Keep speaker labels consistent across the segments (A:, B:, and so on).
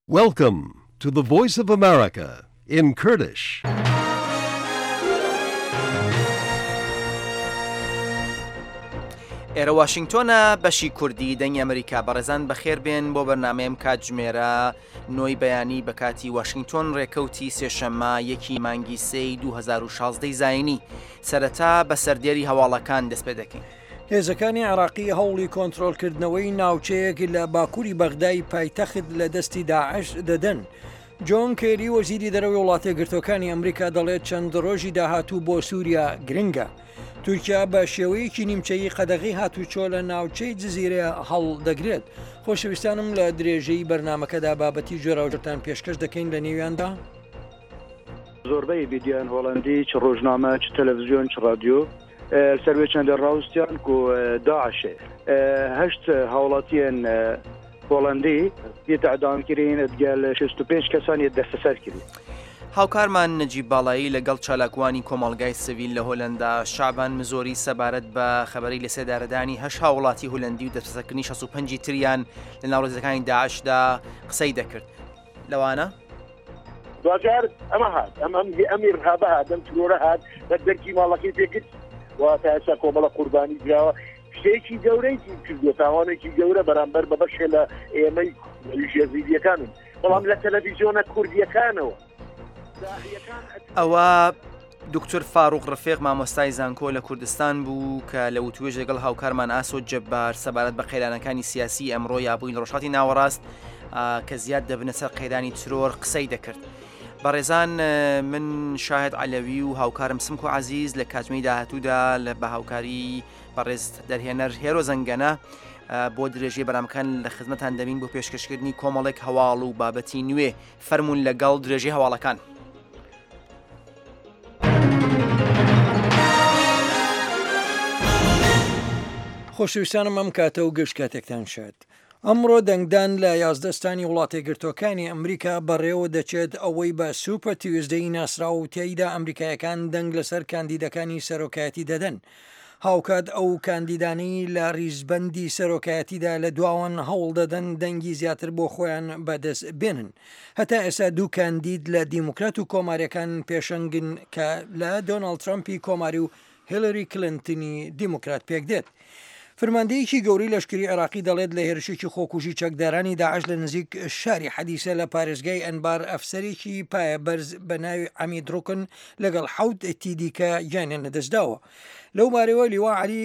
A: Welcome to the Voice of America in Kurdish.
B: ئێرە واشنگتۆنە بەشی کوردی دەنگی ئەمریکا بەڕێزان بەخێربێن بۆ بەرنامەیەم کاتژمێرە نۆی بەیانی بە کاتی واشنگتۆن ڕێکەوتی سێشەممە یەکی مانگی سەی 2016 زاینی سەرەتا بە سەردێری هەواڵەکان دەست پێ دەکەین.
C: هێزەکانی عراقی هەوڵی کۆنتڕۆلکردنەوەی ناوچەیەک لە باکووری بەغدای پایتەخت لە دەستی داعش دەدەن. جۆن کێری وەزیری دەرەوەی وڵاتە گرتوەکانی ئەمریکا دەڵێت چەند ڕۆژی داهاتوو بۆ سووریا گرنگە. تورکیا بە شێوەیەکی نیمچەیی قەدەغی هاتوچۆ لە ناوچەی جزیرە هەڵ دەگرێت. خۆشەویستانم لە درێژەی بەرنمەکەدا بابەتی جۆراوجرتان پێشکەش دەکەین لە نێویاندا.
D: زۆربەی ویدیۆیان هۆڵندی چ ڕۆژنامە چ تەلەڤیزیۆن چ رادیۆ سەروێ چەندە ڕاوستیان و داعشێ هەشت هاوڵاتیان هۆڵندی یتەعدامکردین ئەدگەل 65 کەسانی دەستەسەر کردی.
B: هاوکارمان نەجیب باڵایی لەگەڵ چالاکوانی کۆمەڵگای سڤیل لە هۆلەندا شعبان مزۆری سەبارەت بە خەبەری لە سێدارەدانی هەش هاوڵاتی هۆلندی و دەستەسەرکردنی 65 تریان لە ناوڕێزەکانی داعشدا قسەی دەکرد. لەوانە
E: دوجار ئەمە هات ئەمیر هابە هادەم ترۆرە هات بە دەرکی ماڵەکەی پێکرد و تاسا کۆمەڵە قوربانی دراوە شتێکی گەورەی کردووە تاوانێکی گەورە بەرامبەر بە بەشێ لە ئێمەی ژێزیدیەکانن بەڵام لە تەلەڤیزیۆنە کوردیەکانەوە
B: ئەوە دکتۆر فاروق ڕفێق مامۆستای زانکۆ لە کوردستان بوو کە لە وتوێژ لەگەڵ هاوکارمان ئاسۆ جەبار سەبارەت بە قەیرانەکانی سیاسی ئەمڕۆ یابووین ڕۆژهاتی ناوەڕاست کە زیاد دەبنە سەر قەیرانی ترۆر قسەی دەکرد. بەڕێزان من شاهد عەلەوی و هاوکارم سمکۆ عەزیز لە کاتژمەی داهاتوودا لە بە هاوکاری بەڕێز دەرهێنەر هێرۆ زەنگەنە بۆ درێژەی بەرامەکان لە خزمەتان دەبین بۆ پێشکەشکردنی کۆمەڵێک هەواڵ و بابەتی نوێ فەرموون لەگەڵ درێژەی هەواڵەکان.
C: خۆشەویستانم ئەم کاتە و گەشت کاتێکتان شاد. ئەمڕۆ دەنگدان لە یازدەستانی وڵاتی گرتوەکانی ئەمریکا بەڕێوە دەچێت ئەوەی بە سوپە تیوزدەی ناسرا و تێیدا ئەمریکایەکان دەنگ لەسەر کاندیدەکانی سەرۆکایەتی دەدەن. هاوکات ئەو کاندیدانی لە ریزبەندی سەرۆکایەتیدا لە دواوان هەوڵ دەدەن دەنگی زیاتر بۆ خۆیان بەدەست بێنن. هەتا ئێستا دوو کاندید لە دیموکرات و کۆماریەکان پێشەنگن کە لە دۆناڵد ترامپی کۆماری و هیلاری کلنتنی دیموکرات پێک دێت. فرماندەیەکی گەوری لەشکری عێراقی دەڵێت لە هێرشێکی خۆکوژی چەکدارانی داعش لە نزیک شاری حەدیسە لە پارێزگای ئەنبار ئەفسەرێکی پایە بەرز بە ناوی عەمید ڕوکن لەگەڵ حەوت دیکە گیانیان لەدەستداوە. لەو بارەوە لیوا عەلی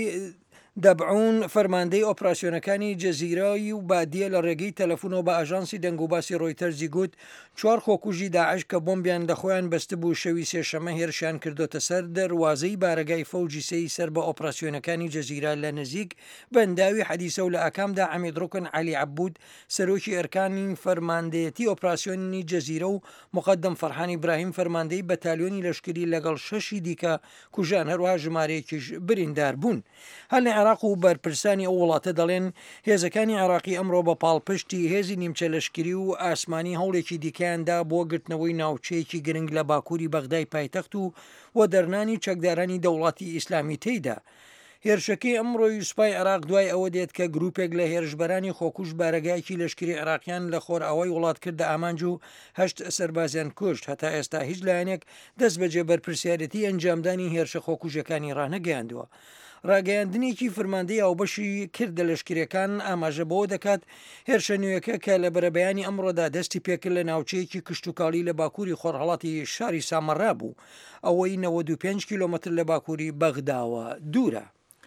C: دەبعون فەرماندەی ئۆپراسیۆنەکانی جەزیرەی و بادیە لە ڕێگەی تەلەفۆنەوە بە ئاژانسی دەنگوباسی ڕۆیتەرزی گوت 4 خۆکوژی داعش کە بۆمبیان لە خۆیان بەستە بوو شەوی سێشەمە هێرشیان کردوتە سەر دەروازەی بارگای فەوجی سەی سەر بە ئۆپراسیۆنەکانی جەزیرە لە نزیک بەنداوی حەدیسە و لە ئاکامدا عەمید ڕوکن عەلی عەبود سەرۆکی ئەرکانی فەرماندەیەتی ئۆپراسیۆنی جەزیرە و مقەدەم فەرحان ئیبراهیم فەرماندەی بەتالیۆنی لەشکری لەگەڵ 6 دیکە کوژان هەروەها ژمارەیەکیش بریندار بوون. هەل لە عێراق و بەرپرسانی ئەو وڵاتە دەڵێن هێزەکانی عێراقی ئەمڕۆ بە پاڵپشتی هێزی نیمچە لەشکری و ئاسمانی هەوڵێکی دیکەیاندا بۆ گرتنەوەی ناوچەیەکی گرنگ لە باکووری بەغدای پایتەخت و دەرنانی چەکدارانی دەوڵاتی ئیسلامی تێیدا. هێرشەکەی ئەمڕۆی سوپای عێراق دوای ئەوە دێت کە گروپێک لە هێرشبەرانی خۆکوش بارەگایکی لەشکری عێراقیان لە خۆر ئەوەی وڵات کردە ئامانج و 8 سەربازیان کوشت. هەتا ئێستا هیچ لایەنێک دەست بەجێ بەرپرسیارەتی ئەنجامدانی هێرشە خۆکوژەکانی ڕانەگەیاندووە. ڕاگەیاندنێکی فرماندەی ئەوبەشی کردە لەشکریەکان ئاماژە بەوە دەکات هێرشە نوێیەکە کە لە بەرەبەیانی ئەمڕۆدا دەستی پێکرد لە ناوچەیەکی کشتتوکاڵی لە باکووری خۆرهەڵاتی شاری سامەڕا بوو ئەوەی 95 کیلۆمەتر لە باکووری بەغداوە دوورە.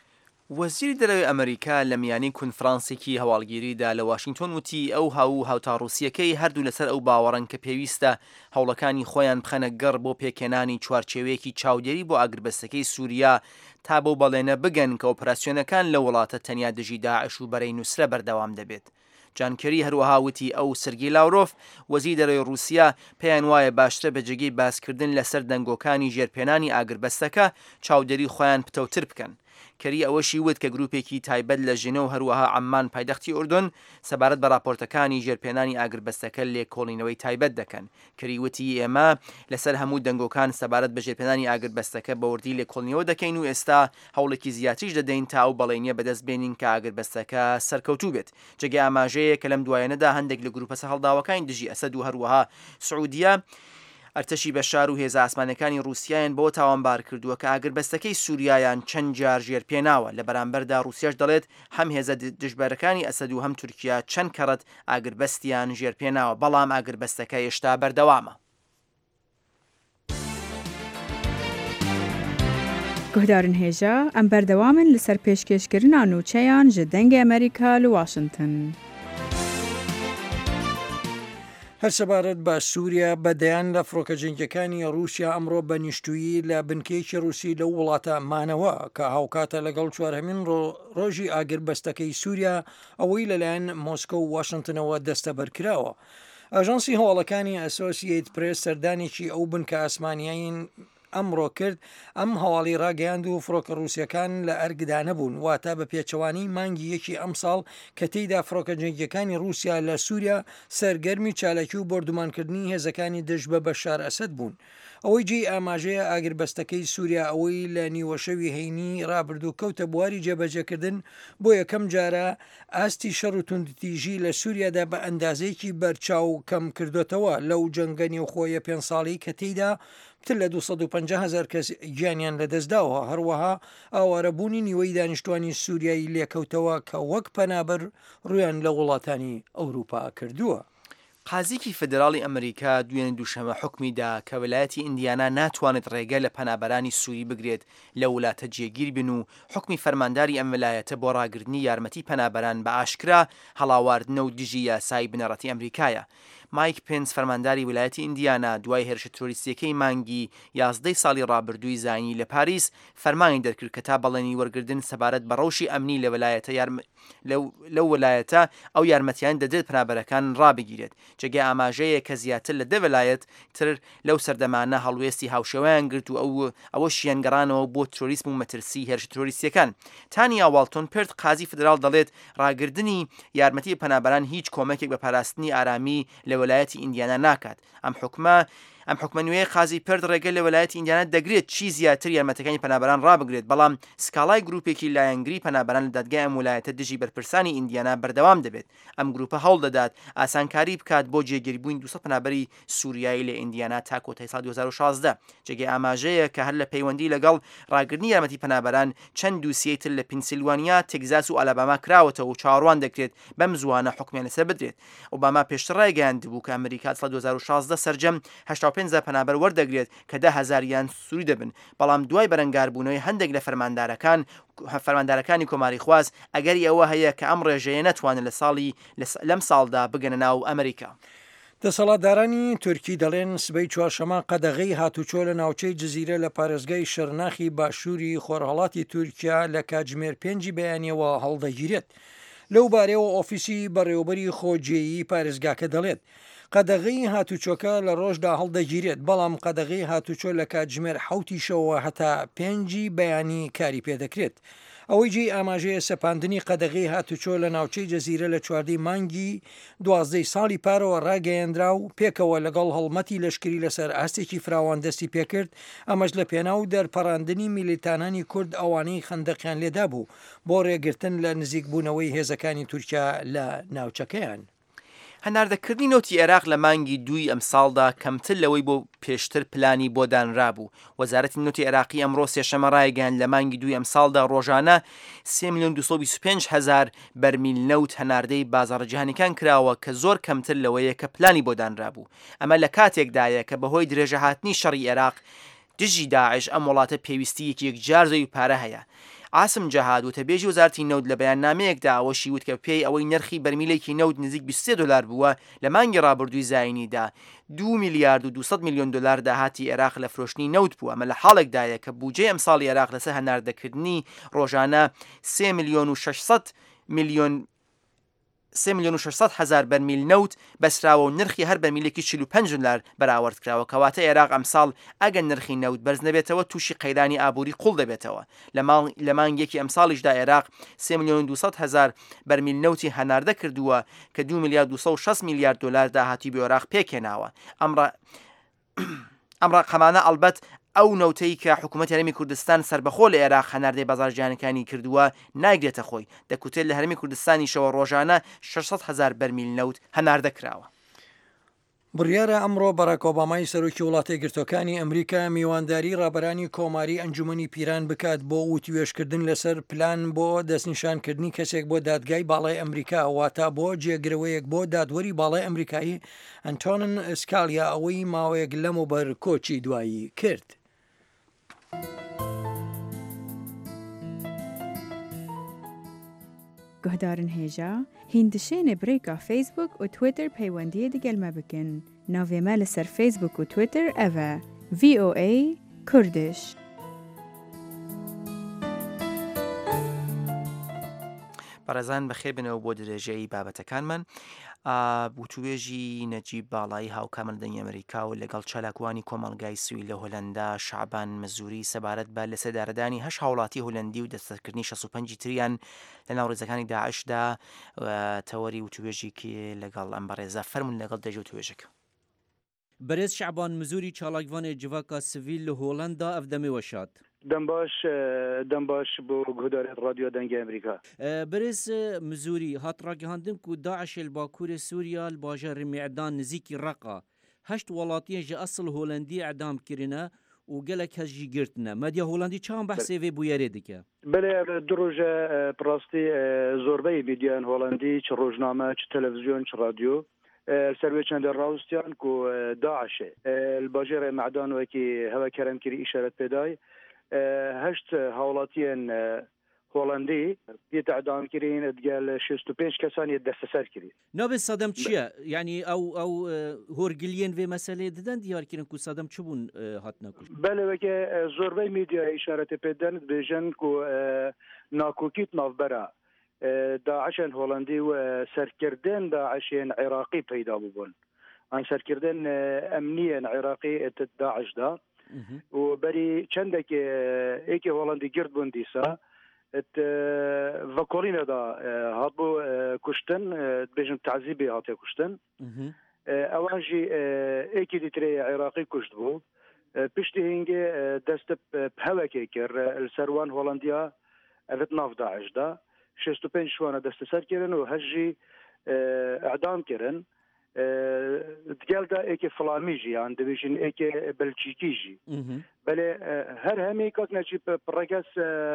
B: وەزیری دەرەوەی ئەمریکا لە میانی کونفرانسێکی هەواڵگیریدا لە واشنگتۆن وتی ئەو هاوتاڕوسیەکەی هەردوو لەسەر ئەو باوەڕن کە پێویستە هەوڵەکانی خۆیان بخەنە گەڕ بۆ پێکێنانی چوارچێوەیەکی چاودێری بۆ ئاگربەستەکەی سووریا تا بۆ بەڵێنە بگەن کە ئۆپراسیۆنەکان لە وڵاتە تەنیا دژی داعش و بەرەی نووسرە بەردەوام دەبێت. جانکەری هەروەها وتی ئەو سەرگی لاورۆف وەزیری دەرەوەی رووسیا پێیان وایە باشترە بەجێگەی باسکردن لەسەر دەنگۆکانی ژێرپێنانی ئاگربەستەکە چاودێری خۆیان پتەوتر بکەن. کەری ئەوەشی وت کە گروپێکی تایبەت لە ژنە و هەروەها عەمان پایدەختی ئوردن سەبارەت بە راپۆرتەکانی ژێرپێنانی ئاگربەستەکە لێکۆڵینەوەی تایبەت دەکەن. کەری وتی ئێمە لەسەر هەموو دەنگۆکان سەبارەت بە ژێرپێنانی ئاگربەستەکە بەوردی لێکۆڵینەوە دەکەین و ئێستا هەوڵێکی زیاتریش دەدەین تا ئەو بەڵێنیە بەدەست بێنین کە ئاگربەستەکە سەرکەوتوو بێت. جێگە ئاماژەیە کە لەم دوایەنەدا هەندێک لە گروپە هەڵداوەکانی دژی ئەسەد و هەروەها سعودیە ئەرتەشی بەشار و هێزە ئاسمانەکانی رووسیایان بۆ تاوانبار کردووە کە ئاگربەستەکەی سووریایان چەند جار ژێرپێناوە. لە بەرامبەردا رووسیاش دەڵێت هەم هێزە دژبەرەکانی ئەسەد و هەم تورکیا چەند کەڕەت ئاگربەستیان ژێرپێناوە، بەڵام ئاگربەستەکە هێشتا بەردەوامە.
F: گوهدارن هێژە ئەم بەردەوامن لەسەر پێشکەشکردنا نوچەیان ji dengê ئەمریکا li Washington.
C: هەر سەبارەت بە سووریا بەدەیان لە فڕۆکە جەنگیەکانی رووسیا ئەمڕۆ بە نیشتویی لە بنکەیەکی رووسی لەو وڵاتە مانەوە کە هاوکاتە لەگەڵ چوارهەمین ڕۆژی ئاگربەستەکەی سووریا ئەوەی لەلایەن مۆسکۆ و واشنگتنەوە دەستە بەرکراوە. ئاژانسی هەواڵەکانی ئەسۆسییت پرێس سەردانێکی ئەو بنکە ئاسمانیین ئەمڕۆ کرد ئەم هەواڵی ڕاگەیاند و فڕۆکە رووسیەکان لە ئەرگدا نەبوون، واتە بە پێچەوانی مانگی یەکی ئەم ساڵ کە تێیدا فڕۆکە جەنگیەکانی رووسیا لە سووریا سەرگەرمی چالاکی و بردومانکردنی هێزەکانی دژ بە بەشار ئەسەد بوون. ئەوەی جێی ئاماژەیە ئاگربەستەکەی سووریا ئەوەی لە نیوەشەوی هەینی ڕابردوو کەوتە بواری جێبەجێکردن بۆ یەکەم جارە ئاستی شەڕ و توندتیژی لە سووریادا بە ئەندازەیەکی بەرچاو کەم کردوتەوە لەو جەنگە نێوخۆیە 5 ساڵی کە تێیدا تر لە 250,000 کەس گیانیان لەدەستداوە. هەروەها ئاوارەبوونی نیوەی دانیشتوانی سووریایی لێکەوتەوە کە وەک پەنابەر ڕویان لە وڵاتانی ئەوروپا کردووە.
B: قازیکی فدراڵی ئەمریکا دوێنێ دووشەمە حکمیدا کە ویلایەتی ئیندیانا ناتوانێت ڕێگە لە پەنابەرانی سووری بگرێت لە وڵاتە جێگیر بن و حکمی فەرمانداری ئەم ویلایەتە بۆ ڕاگررتنی یارمەتی پەنابەران بە ئاشکرا هەڵاواردنە و دژی یاسای بنەڕەتی ئەمریکایە. مایک پێنس فەرمانداری ویلایەتی ئیندیانا دوای هێرشە تۆریستیەکەی مانگی 11 ساڵی ڕابردووی زانی لە پاریس فەرمانی دەرکرد کە تا بەڵێنی وەرگردن سەبارەت بە ڕەوشی ئەمنی لەو ویلایەتە ئەو یارمەتیان دەدرێت پەنابەرەکان ڕابگیرێت. جێگە ئاماژەیە کە زیاتر لە 10 ویلایەت تر لەو سەردەمانە هەڵوێستی هاوشێوەیان گرت و ئەوە شیانگەڕانەوە بۆ تۆریسم و مەترسی هێرشە تۆریستیەکان. تانیا واڵتۆن پێرت قازی فدراڵ دەڵێت ڕاگردنی یارمەتی پەنابەران هیچ کۆمەکێک بە پاراستنی ئارامی لە ویلایەتی ئیندیانا ناکات. ئەم حکومە نوێی قازی پرد ڕێگە لە ویلایەتی ئیندیانا دەگرێت چی زیاتر یارمەتەکانی پەنابەران ڕابگرێت، بەڵام سکاڵای گروپێکی لایەنگری پەنابەران لە دادگای ئەم ویلایەتە دژی بەرپرسانی ئیندیانا بەردەوام دەبێت. ئەم گروپە هەوڵ دەدات ئاسانکاری بکات بۆ جێگیربووین 200 پەنابەری سووریایی لە ئیندیانا تا کۆتای ساڵ 2016. جێگەی ئاماژەیە کە هەر لە پەیوەندی لەگەڵ ڕاگررتنی یارمەتی پەنابەران چەند دووسیەی تر لە پینسیلوانیا، تێگزاس و ئالاباما کراوەتەوە و چاڕوان دەکرێت بەم زوانە حکمیان لەسەر بدرێت. ئۆباما پێشتر ڕایگەیاند بوو کە ئەمریکا ساڵ 2016 سەرجەم 85 پەنابەر وەردەگرێت کە 10,000 سووری دەبن، بەڵام دوای بەرەنگاربوونەوەی هەندێک لە فەرماندارەکانی کۆماری خواز ئەگەری ئەوە هەیە کە ئەم ڕێژەیە نەتوانن لەم ساڵدا بگەنە ناو ئەمریکا.
C: دەسەڵاتدارانی تورکی دەڵێن سبەی چوارشەمە قەدەغەی هاتوچۆ لە ناوچەی جززیرە لە پارێزگای شەرناخی باشووری خۆرهەڵاتی تورکیا لە کاتژمێر 5 بەیانیەوە هەڵدەگیرێت. لەو بارەوە ئۆفیسی بەڕێوەبەری خۆجێیی پارێزگاکە دەڵێت قەدەغەی هاتوچۆکە لە ڕۆژدا هەڵدەگیرێت، بەڵام قەدەغەی هاتوچۆ لە کاتژمێر 7 هەتا 5 بەیانی کاری پێدەکرێت. ئەوەی جێی ئاماژەیە سەپاندنی قەدەغەی هاتوچۆ لە ناوچەی جەزیرە لە 14 مانگی 12 ساڵی پارەوە ڕاگەیەندرا و پێکەوە لەگەڵ هەڵمەتی لەشکری لەسەر ئاستێکی فراوان دەستی پێکرد. ئەمەش لە پێناو دەرپەڕاندنی میلیتانانی کورد ئەوانەی خەندەقیان لێدا بوو بۆ ڕێگرتن لە نزیکبوونەوەی هێزەکانی تورکیا لە ناوچەکەیان.
B: هەناردەکردنی نۆتی عێراق لە مانگی 2 ئەم ساڵدا کەمتر لەوەی بۆ پێشتر پلانی بۆ دانرابوو. وەزارەتی نۆتی عێراقی ئەمڕۆ سێشەمە ڕایگەیاند لە مانگی 2 ئەم ساڵدا ڕۆژانە 3,225,000 بەرمیل نەوت هەناردەی بازاڕەجیهانیەکان کراوە کە زۆر کەمتر لەوەیە کە پلانی بۆ دانرابوو. ئەمە لە کاتێکدایە کە بەهۆی درێژە هاتنی شەڕی عێراق دژی داعش ئەم وڵاتە پێویستیەکی یەکجار زەوی پارە هەیە. عاسم جەهاد وتەبێژی وەزارەتی نەوت لە بەیاننامەیەکدا ئەوەشی وت کە پێی ئەوەی نرخی بەرمیلێکی نەوت نزیک $23 بووە لە مانگی ڕابردووی زاینیدا 2 میلیارد و 200 میلیۆن دلار داهاتی عێراق لە فرۆشتنی نەوت بووە. ئەمە لە حاڵێکدایە کە بودجێ ئەمساڵی عێراق لەسەر هەناردەکردنی ڕۆژانە 3 میلیۆن و 600 میلیۆن 3,600,000 بەرمیل نەوت بەسراوە و نرخی هەر بەرمیلێکی 45 دلار بەراورد کراوە کەواتە عێراق ئەمساڵ ئەگەر نرخی نەوت بەرز نەبێتەوە تووشی قەیرانی ئابووری قوڵ دەبێتەوە. لە مانگێکی ئەمساڵیشدا عێراق 3,200,000 بەرمیل نەوتی هەناردە کردووە کە 2,260 میلیارد دلار داهاتی بە عێراق پێکێناوە. ئەم ڕقەمانە ئەڵبەت ئەو نەوتەی کە حکوومەتی هەرێمی کوردستان سربەخۆ لە عێراق هەناردەی بازاڕجانەکانی کردووە ناگرێتە خۆی، دەکوتێت لە هەرێمی کوردستانی شەوە ڕۆژانە 600,000 بەرمیل نەوت هەناردە کراوە.
C: بڕیارە ئەمڕۆ بەراک ئۆبامای سەرۆکی وڵاتە یەکگرتوەکانی ئەمریکا میوانداری ڕابەرانی کۆماری ئەنجومەنی پیران بکات بۆ وتوێژکردن لەسەر پلان بۆ دەستنیشانکردنی کەسێک بۆ دادگای باڵای ئەمریکا واتە بۆ جێگرەوەیەک بۆ دادوەری باڵای ئەمریکایی ئەنتۆنن ئسکالیا ئەوەی ماوەیەک لەمەوبەر کۆچی دوایی کرد.
F: گهدارن هێژە هیندشێنێ برێکا فیسبوک و تویتر پەیوەندیە دیگەلمە بکەن. ناوێمە لەسەر فیسبوک و تویتر ئەڤە VOA کوردش.
B: بەڕێزان بەخێر بنەوە بۆ درێژەی بابەتەکانمان. بوتوێژی نەجیب باڵایی هاوکامل دەنگی ئەمریکا و لەگەڵ چالاکوانی کۆمەڵگای سووی لە هۆلەندا شعبان مزوری سەبارەت بە لە سەردارەدانی 8 هاوڵاتی هۆلەندی و دەستەکردنی 65 تریان لە ناو ڕێزەکانی داعشدا تەوەری وتوێژێکی لەگەڵ ئەم بەڕێزە فەرمون لەگەڵ دەجێ وتوێژەکە.
G: بەرز شعبان مزوری چالاکوانی جیڤاکا سڤیل لە هۆڵەندا ئەف دەمێ وەشات.
D: دەمباش بۆ گودارێت رادیۆ دەنگی ئەمریکا.
G: بەرز مزوری هاتڕاگەهاندن و داعش باکوورێ سووریا باژەڕی میعدان نزیکی ڕقا 8 وڵاتیە ژە ئەسڵ هۆلەندی ئەعدام کردنە و gelek hez jî girtine. Medya Holandî çawan behsê vê bûyerê dike?
D: Belê du roj pirastî zorbeyê medyan Holandî çi rojname, çi televizyon, çi radyo ser wê çendê rawstiyan ku Daişê li bajêrê Me'dan wekî heva keremkirî îşaret pêdayê heşt hawlatiyên Holandî yê te'dam kirîn digel 65 kesan yê desteser kirî.
G: Navê Sadem çi ye? Yani ew horgiliyên vê meseleyê didin diyar kirin ku Sadem çi bûn hatine kuş?
D: Belê weke zorbey medyayê îşaretê pê din dibêjin ku nakokît navbera Daişên Holandî û serkirdên Daişên Iraqî peyda bûbûn. An serkirdên emniyên Iraqî Daişî da û berî çendekê êkê Holandî girt bûn dîsa Vakolîne da hatbû kuştin dibêjin tezîbê hatiye kuştin ewan jî êkî dîtirê Iraqî kuşt bû piştî hingê dest hevekê kir li ser wan Holandiya evet nav Daişî da 65 şwana desteser kirin û hez jî edam kirin digel da êkê Flamî jî yan dibêjin êkê Belçîkî jî belê her hemê kakne jî piregez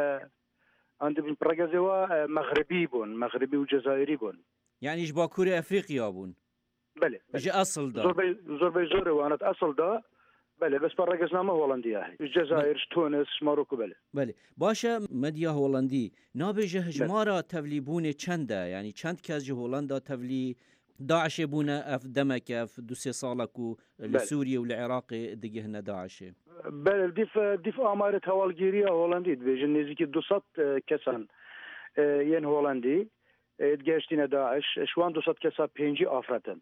D: an dibin piregezê wa Meğribî bûn Meğribî û Cezayirî bûn.
G: Yani ji Bakurê Efrîqiya bûn.
D: Belê.
G: Ji asıl da.
D: Zorbey zor wanet asıl da belê bes piregezname Holandiya heye. Cezayir, Tunis, Maroko belê.
G: Belê. Başa medya Holandî nabêje hejmara tevlîbûnê çend e? Yani çend kes ji Holanda tevlî Daişê bûne ev demek ev du sê salek û li Sûriye û li Iraqê digihine Daişê.
D: Belê dîf amarê hewalgiriya Holandî dibêjin nêzîkî 200 kesan yên Holandî geştîne Daиш ji wan 200 kesa pêncî afretin.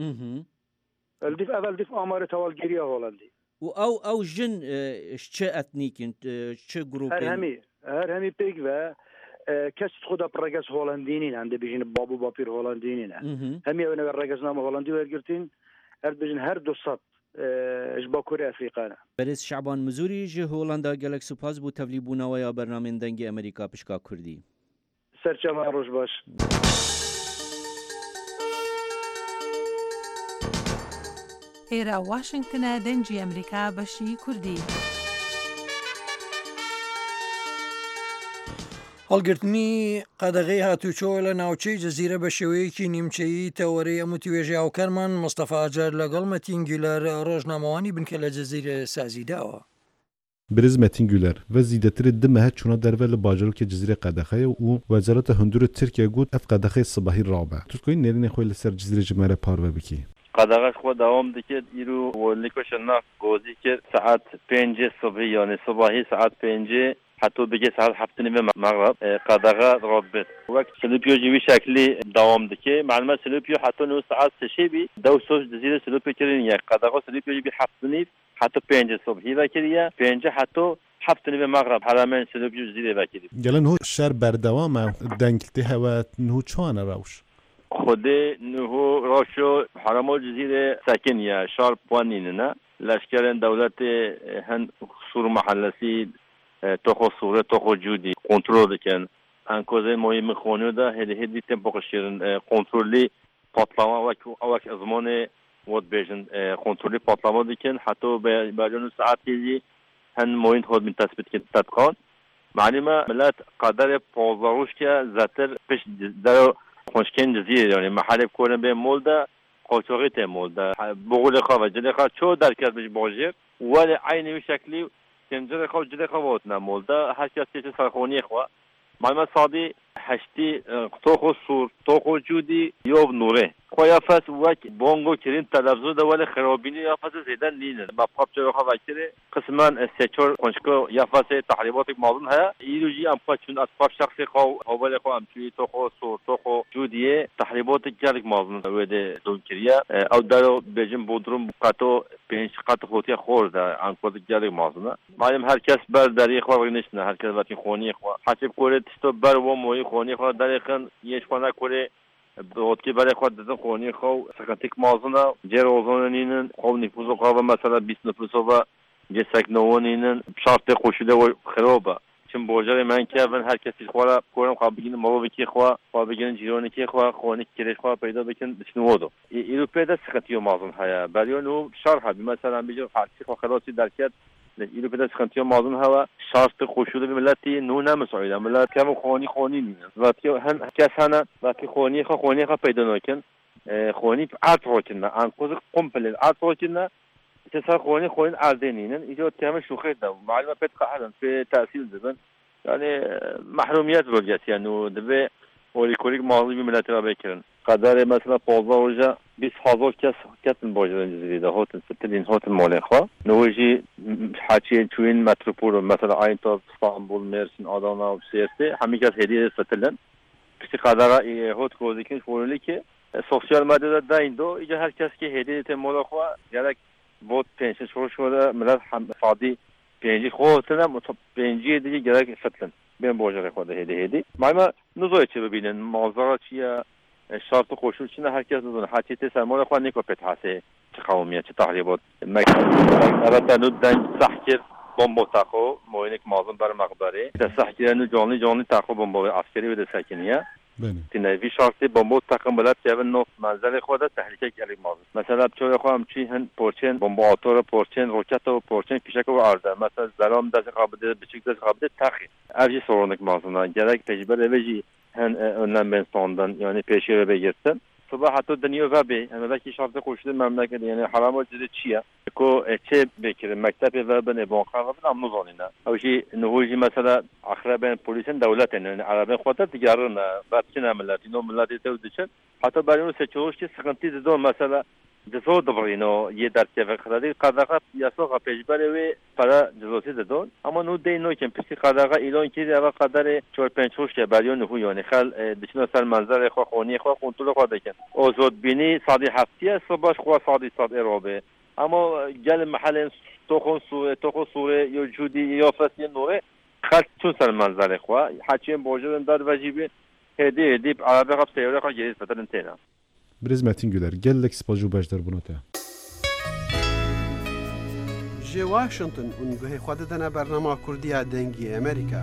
D: Evel dîf amarê hewalgiriya Holandî.
G: û ew jin çi etnîkin çi grûpên
D: her hemî pêk ve kes xwe da piregez Holandînîn em dibêjin babû bapîr Holandînîn e hemî ew ne regezname Holandî wergirtin her dibêjin her 200 ji Bakurê Efrîqê ne.
G: Berêz Şaban Mizûrî ji Holanda gelek spas bû tevlîbûnawe ya bernamên dengê Amerîka pişka Kurdî.
D: Serçema roj baş.
H: ئێرە واشنگتنە دەنگی ئەمریکا بەشی کوردی.
C: هەڵگرتنی قەدەغەی هاتوچۆ لە ناوچەی جەزیرە بە شێوەیەکی نیمچەیی تەوەرەی ئەم توێژی هاوکارمان مستەفا ئاجار لەگەڵ مەتین گولەر ڕۆژنامەوانی بنکە لە جەزیرە سازیداوە.
I: Birêz Metin Güler ve zîdetirê dimehe çûna derve li bajarokê Cizîrê Qedexeyê û Wezareta Hundirê Tirkiye got ev qedexê sibahî rabe. Tirkiyeyê nêrînê xwe li ser Cizîrê ji me re parve bikî.
J: Qedexe xwe dewam dike îro nîkoşa nav gozî kir saet 5 subhî yani sibahî saet 5 حتی بگه ساعت 7:30 مغرب قدغه رابط وقت سلوپیو جوی شکلی دوام دکه معلومه سلوپیو حتی 9 ساعت شبی دو سوز جزیره سلوپیو کرین یک قدغه سلوپیو جوی 7:30 حتی 5 صبحی وکریه 5 حتی 7:30 مغرب حرمین سلوپیو جزیره وکری
I: گلن هو شهر بردوام دنگلتی هوا نهو چوانه روش
J: خود نهو راشو حرم جزیره ساکنیه شهر پوانینه لشکر دولت هند سور محلسی تخو سوره تخو جودی کنترل دکن انکوزه مهم خونو ده هدی تمپو قشیرن کنترلی پاتلاما وک ازمان ود بیجن کنترلی پاتلاما دکن حتی باجون ساعتی هن موین خود من تثبیت که تدقان معلومه ملت قدر پازاروش که زتر پیش در خونشکن جزیره یعنی محل کورن به مولده قاچاقی ته مولده بغول خواه و جلی خواه چو درکت بش باجر ولی عینی شکلی کنجر خواه جلی خواه واتنه مولده هر کسی چه سرخونی خواه معلومه صادی هشتی توخو سور توخو جودی یوب نوره خواه یافت وک بانگو کرین تلفزون ده ولی خرابینی یافت زیدن لینه مبقاب چرا خواه وکره قسمان سچور کنشکو یافت تحریبات مازون ها ایلو جی امقا چون اطفاب شخصی خواه ولی خواه امچوی توخو سور توخو جودیه تحریبات جلک مازون ویده دون کریه او دارو بیجن بودروم قطو پینش قطو خوتی خورده انکوز جلک مازونه معلوم هر کس بر داری خواه نشنه هر کس وقتی خونی خواه حسب کوره تستو بر و موی خونی خواه داریخن یش خونه کوره دوتکی برای خود دادن خونی خو سکانتیک مازونه جر اوزون نینن خو نفوذ قوا مثلا 20 نفوذ و جسک نو نینن شرط خوشیده و خرابه چون بوجر من که من هر کسی خوره کورم خواه بگین مو بکی خواه بگین جیرونی که خواه خونی کلیش خواه پیدا بکن بشنودو ایرو پیدا سکانتیو مازون هيا بریونو شرح مثلا بيجو حالتي خو خلاصي درکت ایرو پیدا سکانتیو مازون هوا شرط خوشیده به ملتی نو نمسعیده ملت کم خونی نینن وقتی هن کس هنه وقتی خونی خواه پیدا نکن خونی عرض روکنه انقوز قمپل عرض روکنه تسا خونی عردینینن ایجاد کم شوخی ده معلومه پیت قاعدن في تأثیر دبن یعنی محرومیت بلجت یعنی دبه اولیکولیک ماضی ملت را بکرن قدر مثلا 15 روزه 20,000 کس باجرن جزیره ده هاتن ستلین هاتن مالخوا نوجی حاچی چوین متروپول مثلا آینتا استانبول مرسین آدانا و سیرته همین کس هدیه ستلن کسی قدر هات کوزیکن فوری که سوشال مدیا ده این دو ایجا هر کس که هدیه ته مالخوا گرک بود پنج شده ملت هم فادی پنجی خودتونه پنجی دیگه گرک ستلن بین باجر خود هدی معلومه نزوی چه ببینن مازارا چیه شرط خوشون چیه هر کس نزونه حتی تسمال خود نیکو پتحسه چه قومیت چه تحریبات البته نو دنگ سحکر بمب تاخو موینک مازن بر مقبره تسحکر نو جانی تاخو بمب عسکری بده سکنیه تنوی شرطی بمب تاخو ملت چه نو منزل خود تحریک کلی مازن مثلا بچه خودم چی هن پورچن بمب آتور پورچن روکت و پورچن پیشک و عرضه مثلا زلام دست قابده بچیک دست قابده تاخی ارجی سورونک مازن گرک تجربه وجی هن önlem ben sondan yani peşire بگیرتن صبح حتی دنیا و به همه شرط خوشیده مملکت یعنی حرام جده چیه کو چه بکره مکتب و بن بانقا و بن امنوزانینا او شی نهوجی مثلا اخربن پلیسن دولت یعنی عربن خودت دیگرن بعدین ملت اینو ملت تودچن حتی برای اون سچوش که سقنتی دو مثلا جزو دبرینو یه درکه و خدادی قداقه یاسو پیشبره و para جزوسی دادن اما نو دینو که پیش قداقه اعلان کردی اول قدر 4-5 روز که بریان نهو یعنی خل دشنا سر منظر خو خونی خو کنترل خو دکن اوزود بینی صادی هفته صبح خو صادی صاد ارابه اما گل محل توخو سوره یا جودی یا فسی نوره خل چون سر منظر خو حاکم بوجودن داد واجبه هدی عربه قب سیاره خو جریز فتن تینا
I: برز متین گلر گلک سپاجو باشدار بونوته
K: جي واشنطن ونگوه خودتنا برنامه کردی دنگی امریکا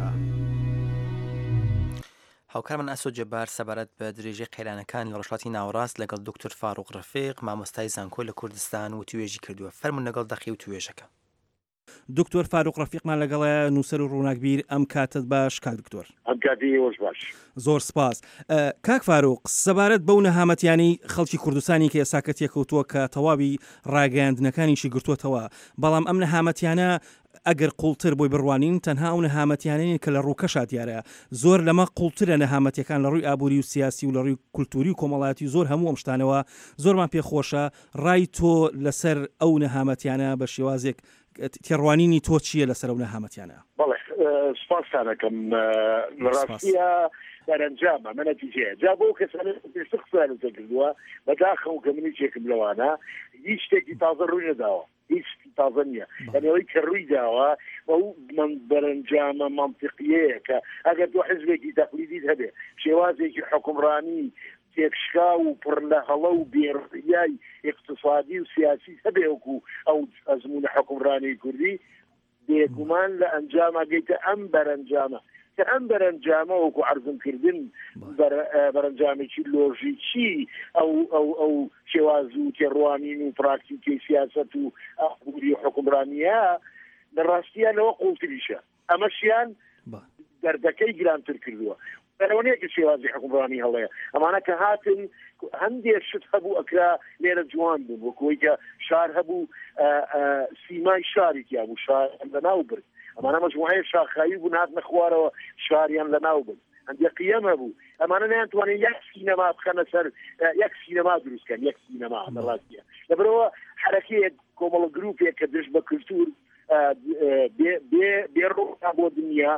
B: هاوکارمان ئاسۆ جەبار سەبارەت بە درێژەی قەیرانەکان لە ڕۆژهەڵاتی ناوەڕاست لەگەڵ دکتۆر فاروق ڕەفیق مامۆستای زانکۆ لە کوردستان و توێژی کردووە فەرمون لەگەڵ دەقی و توێژەکە
G: دکتۆر فاروق ڕەفیقمان لەگەڵە نووسەر و ڕووناکبیر ئەم کاتت باش کاک دکتۆر
E: ئەم کاتی وەش باش
G: زۆر سپاس کاک فاروق سەبارەت بەو نەهامەتیانەی خەڵکی کوردستانی کە ئێستا تێکەوتووە کە تەواوی ڕاگەاندنەکانیشی گرتووەتەوە بەڵام ئەم نەهامەتیانە ئەگەر قوڵتر بۆی بڕوانین تەنها ئەو نەهامەتیانەیە کە لە ڕووکەشا دیارە زۆر لەمە قوڵترە نەهامەتیەکان لە ڕووی ئابووری و سیاسی و لە ڕووی کولتوری و کۆمەڵایەتی زۆر هەموو ئەم شتانەوە زۆرمان پێخۆشە ڕای تۆ لەسەر ئەو نەهامەتیانە بە شێوازێک تێڕوانینی تۆ چییە لەسەر ئەو نەهامەتیانە
E: بەڵێ سپاسانەکەم لە ڕاستیە بەرەنجامە مە نەتیجەیە جا بۆ کەسانە پێشتر قسانەکە کردووە بەداخەو کە منی چێکم لەوانە هیچ شتێکی تازە ڕووی نەداوە هیچ تازە نییە ئەوەی کە ڕووی داوە بەو من بەرەنجامە منطقیەیە کە ئەگەر تۆ حزبێکی تەقلیدیت هەبێ شێوازێکی حکومڕانی تێکشکا و پڕ لە هەڵە و بێڕیای اقتصادی و سیاسی هەبێوەکو ئەو ئەزمونە حکومڕانی کوردی بێگومان لە ئەنجامە گەیتە ئەم بەرەنجامە کە ئەم بەرەنجامە وەکو عەرزم بەرەنجامێکی لۆژیکی ئەو شێواز و تێڕوانین و پراکتیکەی سیاست و ئەخبوری حکومڕانیە لە ڕاستیە لەوە قوڵتریشە ئەمەشیان دەردەکەی گرانتر کردووە بەرەوەنەیە کە شێوازی حکومڕانی هەڵەیە ئەمانە کە هاتن هەندێک شت هەبوو ئەکرا لێرە جوان بوون وەکوەی کە شار هەبوو سیمای شارێکی هەبوو شار لەناو برد ئەمانە مەجموعەیە شاخایی بوون هاتنە خوارەوە شاریان لەناو برد هەندێک قیەم هەبوو ئەمانە نەیانتوانێت یەک سینەما بخەنە سەر یەک سینەما دروستکەن یەک سینەما لە ڕاستیە لەبەرەوە حرەکەیەک کۆمەڵە گروپێک کە دژ بە کلتور بێڕۆکا بۆ دنیا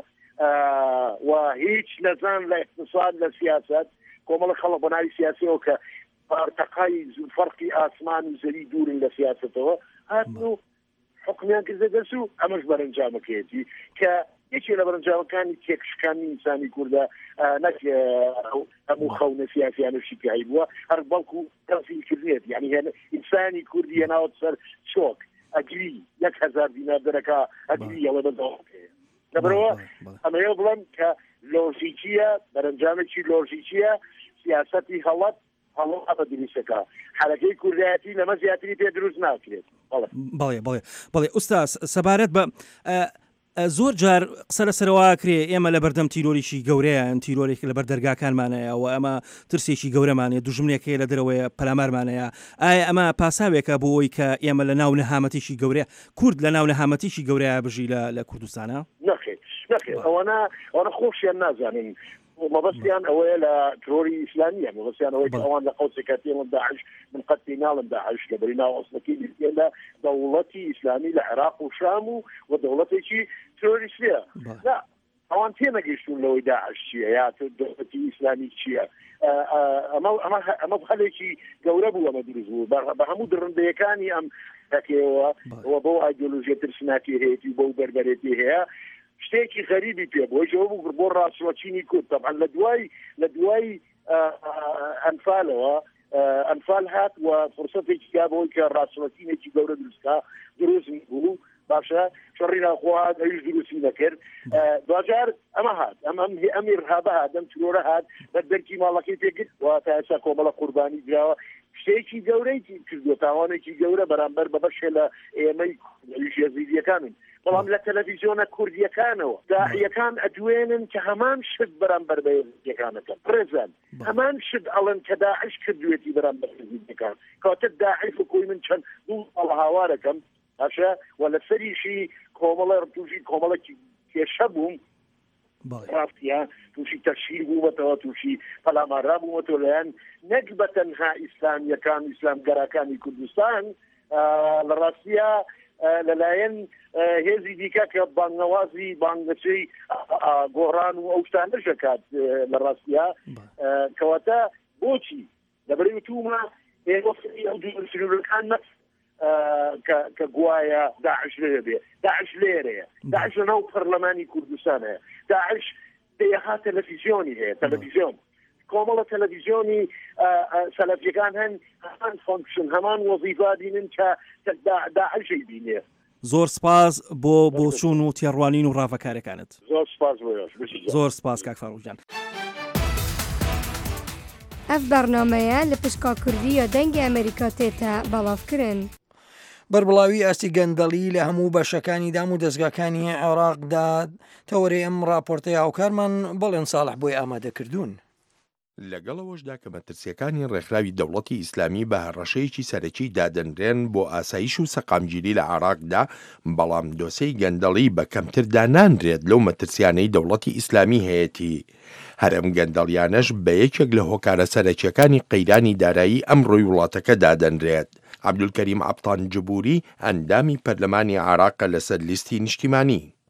E: و هیچ نەزان لە اقتصاد لە سیاست کۆمەڵە خەڵک بە ناوی سیاسیەوە کە پارتەقای فەرقی ئاسمان و زەوی دوورن لە سیاستەوە هاتن و حکمیان کردە دەست و ئەمەش بەرەنجامەکەیەتی کە یەکێ لە بەرەنجامەکانی تێکشکانی ئینسانی کووردە نەک هەموو خەونە سیاسیانشی پێی بووە هەر بەڵکو تەفسیرکردنێت یعنی ئینسانی کوردی هێناوە سەر چۆک ئەگری 1000 دینار دەرەکا ئەگری ئەوە بەدەوڵەکەیە لەبەرەوە ئەمەیە بڵێم کە لۆژیکیە بەرەنجامێکی لۆژیکیە سیاسەتی هەڵەت هەڵە بە دروستەکە حرەکەی کوردایەتی لەمە زیاتری پێ دروست ناکرێت
L: بەڵێ ئوستاس سەبارەت بە زۆر جار قسە لەسەرەوەکرێ ئێمە لە بەردەم تیرۆریشی گەورەیە تیرۆرێک لەبەر دەرگاکانمانەیە و ئەمە ترسێکی گەورەمانێ دوژمنێکەیە لە دەرەوەیە پەلامارمانەیە ئایا ئەمە پاساوێکە بۆ ئەوی کە ئێمە لە ناو نەهامەتیشی گەورەیە کورد لە ناو نەهامەتیشی گەورەیە بژی لە کوردستانە
E: نەخێت ئەوانە خۆشیان نازانین مەبەستیان ئەوەیە لە ترۆری ئیسلامیە مەبەستیان ئەوەی ئەوان لە قەوسێکە تێڵم داعش من قەتی ناڵم داعش لە بەری ناو ئەسڵەکەی لە دەوڵەتی ئیسلامی لە عێراق و شام و دەوڵەتێکی ترۆریستیە ئەوان تێنەگەیشتون لەوەی داعش چییە یا دەوڵەتی ئیسلامی چییە ئەمە هەلێکی گەورە بوو ئەمە دروست بوو بە هەموو درڕندەیەکانی ئەم دەکەوە بۆ ئایدۆلۆژیە ترسناتی هەیەی بۆ بەربەرێتی هەیە شتێکی غەریبی پێ بۆی بۆ ڕاستوەچینی کورد طبعا لە دوای ئەنفالەوە ئەنفال هات و فرسەتێکی کا بۆی کە ڕاستوەچینێکی گەورە دروست بوو باشە شەڕی ناخوات ئەویش دروستی نەکرد دوجار ئەمە هات ئەم ئێرهابە هات ئەم ترۆرە هات بە دەرکی ماڵەکەی پێکرد و تا ئێستا کۆمەڵە قوربانی دراوە شتێکی گەورەی کردووە تاوانێکی گەورە بەرامبەر بە بەشێ لە ئێمەی یەزیدیەکانن بەڵام لە تەلەڤیزیۆنە کوردیەکانەوە داعیەکان ئەدوێنن کە هەمان شت بەرامبەر بە یەزیدیەکانەکەن پرێزان هەمان شت ئەڵەن کە داعش کردوێتی بەرامبەر یەزیدیەکان کاتە داعش وەکوی من چەند دوو ساڵ هاوارەکەم باشە و لە سەریشی کۆمەڵە تووشی کۆمەڵێکی کێشە بووم ڕاستیە تووشی تەشهیر بوومەتەوە تووشی پەلامارا بوومەتەوە لەیان نەک بە تەنها ئیسلامیەکان ئیسلامگەرەکانی کوردستان لە ڕاستیە لەلایەن هێزی دیکە کە بانگەوازی بانگەچەی گۆڕان و ئەو شتان دەکات لە ڕاستیە کەواتە بۆچی لەبەرەوەی وتوومە ئەو دوورکان نەف کە گوایە داعش لێرە بێ داعش لێرەیە داعش لەناو پەرلەمانی کوردستانەیە داعش دەیەها تەلەڤیزیۆنی هەیە تەلەڤیزیۆن کۆمەڵە تەلەڤیزیۆنی سەلەفیەکان هەن هەمان فۆنکشن هەمان وەزیفا بینن کە داعشی بینێ
L: زۆر سپاس بۆ چوون و تێڕوانین و ڕاوەکارەکانت زۆر سپاس کاک فاروقجان.
M: ئەف بەرنامەیە لە پشکا کوردی یا دەنگی ئەمریکا تێتە بەڵاوکردن.
C: بەربڵاوی ئاستی گەندەڵی لە هەموو بەشەکانی دام و دەستگاکانی عێراقدا تەوەرەی ئەم راپۆرتەی هاوکارمان بەڵێن ساڵح بۆی ئامادەکردوون.
N: لەگەڵەوەشدا کە مەترسیەکانی ڕێکخراوی دەوڵەتی ئیسلامی بە هەڕەشەیەکی سەرەکی دادەنرێن بۆ ئاسایش و سەقامگیری لە عێراقدا بەڵام دۆسەی گەندەڵی بە کەمتر دانانرێت لەو مەترسیانەی دەوڵەتی ئیسلامی هەیەتی. هەرم گەندەڵیانەش بە یەکێک لە هۆکارە سەرەکیەکانی قەیرانی دارایی ئەم ڕۆی وڵاتەکە دادەنرێت. عەبدولکەریم عەبتان جبوری ئەندامی پەرلەمانی عێراق لەسەر لیستی نیشتیمانی.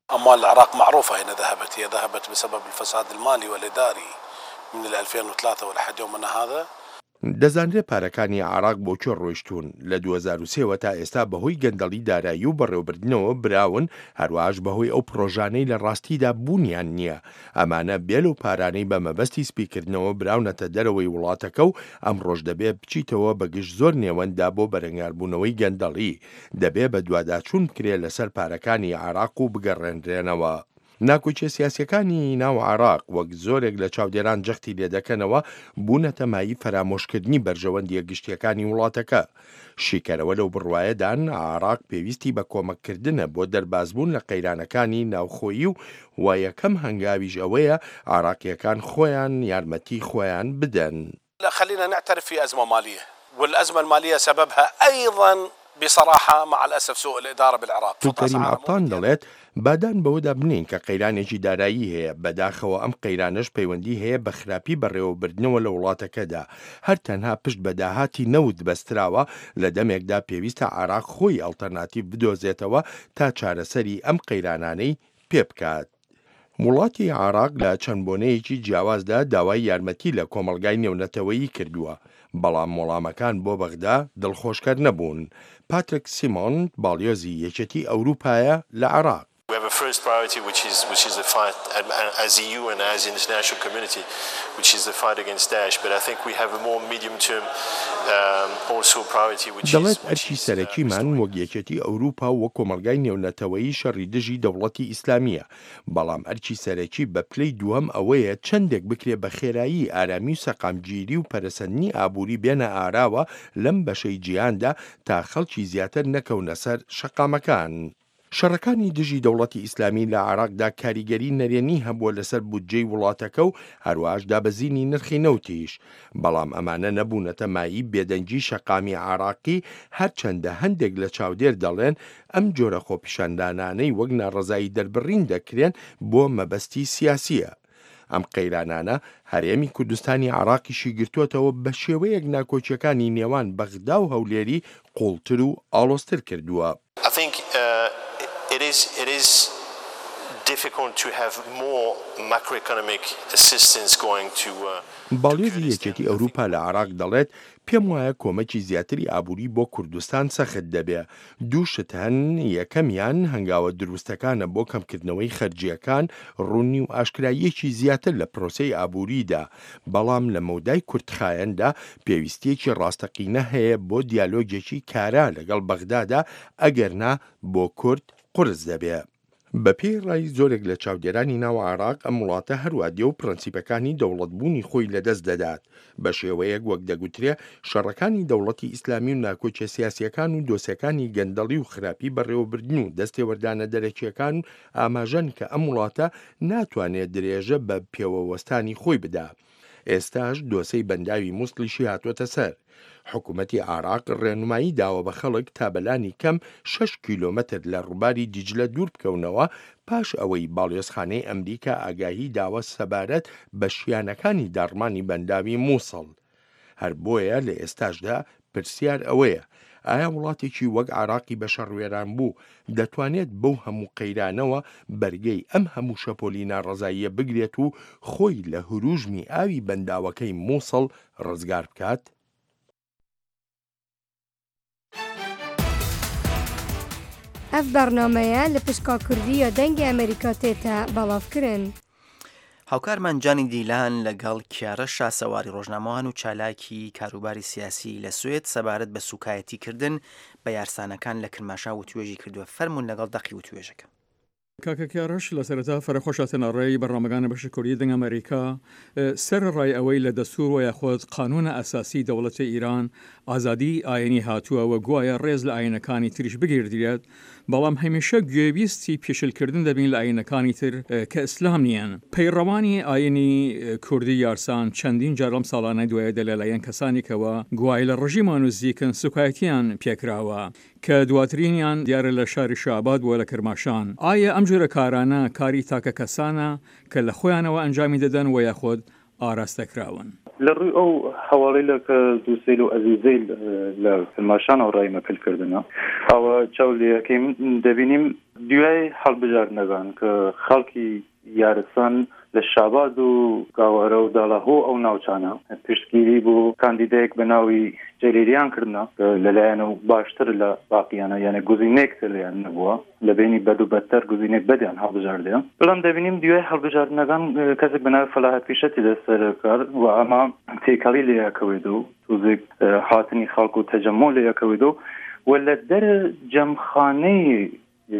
O: أموال العراق معروفة أين ذهبت. هي ذهبت بسبب الفساد المالي والإداري من 2003 ولحد يومنا هذا.
N: دەزانرێت پارەکانی عراق بۆ چۆن ڕۆیشتون لە 2023 تا ئێستا بەهۆی گەندەڵی دارایی و بەڕێوەبردنەوە براون، هەروەهاش بەهۆی ئەو پرۆژانەی لە ڕاستیدا بوونیان نییە. ئەمانە بێل و پارانەی بە مەبەستی سپیکردنەوە براونەتە دەرەوەی وڵاتەکە و ئەم ڕۆژ دەبێت بچیتەوە بەگشت زۆر نێوەندا بۆ بەرەنگاربوونەوەی گەندەڵی، دەبێت بە دوواداچوون بکرێت لەسەر پارەکانی عراق و بگەڕێنرێنەوە. ناکۆچە سیاسیەکانی ناو عراق وەک زۆرێک لە چاودێران جەختی لێدەکەنەوە بوونەتە مایی فەرامۆشکردنی بەرژەوەندیە گشتیەکانی وڵاتەکە. شیکەرەوە لەو بڕوایەدان عراق پێویستی بە کۆمەککردنە بۆ دەربازبوون لە قەیرانەکانی ناوخۆیی و یەکەم هەنگاویش ئەوەیە عراقیەکان خۆیان یارمەتی خۆیان بدەن.
O: خلينا نعترف في أزمة مالية، والأزمة المالية سببها أيضا بصراحة مع الأسف سوء الإدارة بالعراق.
N: کەریم ئاپتان دەڵێت بادان بەوەدا بنین کە قەیرانێکی دارایی هەیە، بەداخەوە ئەم قەیرانش پەیوەندی هەیە بە خراپی بەڕێوەبردنەوە لە وڵاتەکەدا. هەر تەنها پشت بەداهاتی نەوت بەستراوە لە دەمێکدا پێویستە عراق خۆی ئەڵتەرناتیڤ بدۆزێتەوە تا چارەسەری ئەم قەیرانانەی پێ بکات. وڵاتی عراق لە چەند بۆنەیەکی جیاوازدا داوای یارمەتی لە کۆمەڵگای نێونەتەوەیی کردووە، بەڵام وەڵامەکان بۆ بەغدا دڵخۆشکەر نەبوون. پاتریک سیمۆن باڵیۆزی یەکێتی ئەوروپایە لە عراق.
P: We have a first priority, which is the fight as EU and as the international community, which is the fight against Daesh. But I think we have a more medium-term also priority, which is.
N: دەڵێت ئەرکی سەرەکیمان وەک یەکێتی ئەوروپا وە کۆمەڵگای نێونەتەوەیی شەڕی دژی دەوڵەتی ئیسلامیە، بەڵام ئەرکی سەرەکی بە پلەی دووەم ئەوەیە چەندێک بکرێ بە خێرایی ئارامی و سەقامگیری و پەرەسەندنی ئابووری بێنە ئاراوە لەم بەشەی جیهاندا تا خەڵکی زیاتر نەکەونە سەر شەقامەکان. شەڕەکانی دژی دەوڵەتی ئیسلامی لە عراقدا کاریگەری نەرێنی هەبووە لەسەر بودجەی وڵاتەکە و هەروەهاش دابەزینی نرخی نەوتیش، بەڵام ئەمانە نەبوونەتە مایی بێدەنگی شەقامی عراقی، هەرچەندە هەندێک لە چاودێر دەڵێن ئەم جۆرە خۆپیشاندانانەی وەک ناڕەزایی دەربڕین دەکرێن بۆ مەبەستی سیاسیە. ئەم قەیرانانە هەرێمی کوردستانی عراقیشی گرتووەتەوە بە شێوەیەک ناکۆچیەکانی نێوان بەغدا و هەولێری قوڵتر و ئاڵۆزتر کردووە.
P: I think it is difficult to have more macroeconomic assistance going to.
N: باڵێزی یەکێتی ئەوروپا لە عراق دەڵێت پێم وایە کۆمەکی زیاتری ئابووری بۆ کوردستان سەخت دەبێ. دوو شت هەن، یەکەمیان هەنگاوە دروستەکانە بۆ کەمکردنەوەی خەرجیەکان، ڕوونی و ئاشکراییەکی زیاتر لە پرۆسەی ئابووریدا، بەڵام لە مەودای کورتخایەندا پێویستیەکی ڕاستەقینە هەیە بۆ دیالۆگێکی کارا لەگەڵ بەغدادا، ئەگەرنا بۆ کورد قورس دەبێ. بەپێی ڕای زۆرێک لە چاودێرانی ناو عراق ئەم وڵاتە هەروادێ و پرەنسیپەکانی دەوڵەتبوونی خۆی لەدەست دەدات، بە شێوەیەک وەک دەگوترێ شەڕەکانی دەوڵەتی ئیسلامی و ناکۆچە سیاسیەکان و دۆسیەکانی گەندەڵی و خراپی بەڕێوەبردن و دەستێوەردانە دەرەکیەکان ئاماژەن کە ئەم وڵاتە ناتوانێت درێژە بە پێوەوەستانی خۆی بدا. ئێستاش دۆسەی بەنداوی مووسڵیشی هاتوۆتە سەر. حکوومەتی عراق ڕێنمایی داوە بە خەڵک تا بەلانی کەم 6 کیلۆمەتر لە ڕووباری دیجلە دوور بکەونەوە پاش ئەوەی باڵیۆزخانەی ئەمریکا ئاگاهی داوە سەبارەت بە شیانەکانی داڕمانی بەنداوی مووسڵ. هەر بۆیە لە ئێستاشدا پرسیار ئەوەیە ئایا وڵاتێکی وەک عراقی بە شەڕوێران بوو دەتوانێت بەو هەموو قەیرانەوە بەرگەی ئەم هەموو شەپۆلی ناڕەزاییە بگرێت و خۆی لە هروژمی ئاوی بەنداوەکەی مووسڵ ڕزگار بکات؟
M: ئەف بەرنامەیە لە پشکا کوردیە دەنگی ئەمریکا تێتە بەڵاوکردن.
B: هاوکارمان جانی دیلان لەگەڵ کیارە شاسەواری ڕۆژنامەوان و چالاکی کاروباری سیاسی لە سوێد سەبارەت بە سوکایەتیکردن بە یارسانەکان لە کرماشا و توێژی کردووە. فەرمونون لەگەڵ دەقی و توێژەکە.
Q: کاکەکیارەش لە سەرەتا فەرەخۆشاتە ڕێی بەڕامەکانە بەشی کوردی دەنگ ئەمریکا سەر ڕای ئەوەی لە دەستور و یاخۆت قانونە ئەساسی دەوڵەتی ئیران ئازادی ئاینی هاتووە و گوایە ڕێز لە ئاینەکانی تریش بگیردرێت، بەڵام هەمیشە گوێویستی پێشلکردن دەبین لە ئاینەکانی تر کە ئیسلام نیان. پەیڕەوانی ئاینی کوردی یارسان چەندین جارڵم ساڵانە دوایەدا لەلایەن کەسانێکەوە گوای لە ڕژیمان و زیکن سوکایەتیان پێکراوە کە دواترینیان دیارە لە شاری شاباد بووە لە کرماشان. ئایا ئەم جۆرە کارانە کاری تاکە کەسانە کە لە خۆیانەوە ئەنجامی دەدەن و یاخۆت ئاراستەکراون؟
R: لە ڕووی ئەو حواڵەی لە کە دووسێل و ئەزیزەی لە کرماشانەوە ڕای مەکەلکردنە ئەوە چاو لەکەیم دەبینیم دوای هەڵبژاردنەکان کە خەڵکی یارستان لە شاباد و گاوارە و داڵاهۆ ئەو ناوچانە پشتگیری بۆ کاندیدایەک بە ناوی جەلیلیان کردنا لەلایەن و باشتر لە باقییانە یانە گوزینێک لەیان نەبووە لە بینی بەد و بەدتر گوزینێک بەدیان هەڵبژاردەیە بەڵام دەبینیم دوای هەڵبژاردنەکان کەسێک بە ناوی فەلاحەت پیشەتی دەسەر کار و ئەمە تێکەڵی لێیەکەوێت و توزێک هاتنی خەڵک و تەجەمۆ لێیەکەوێت و لە دەرە جەمخانەی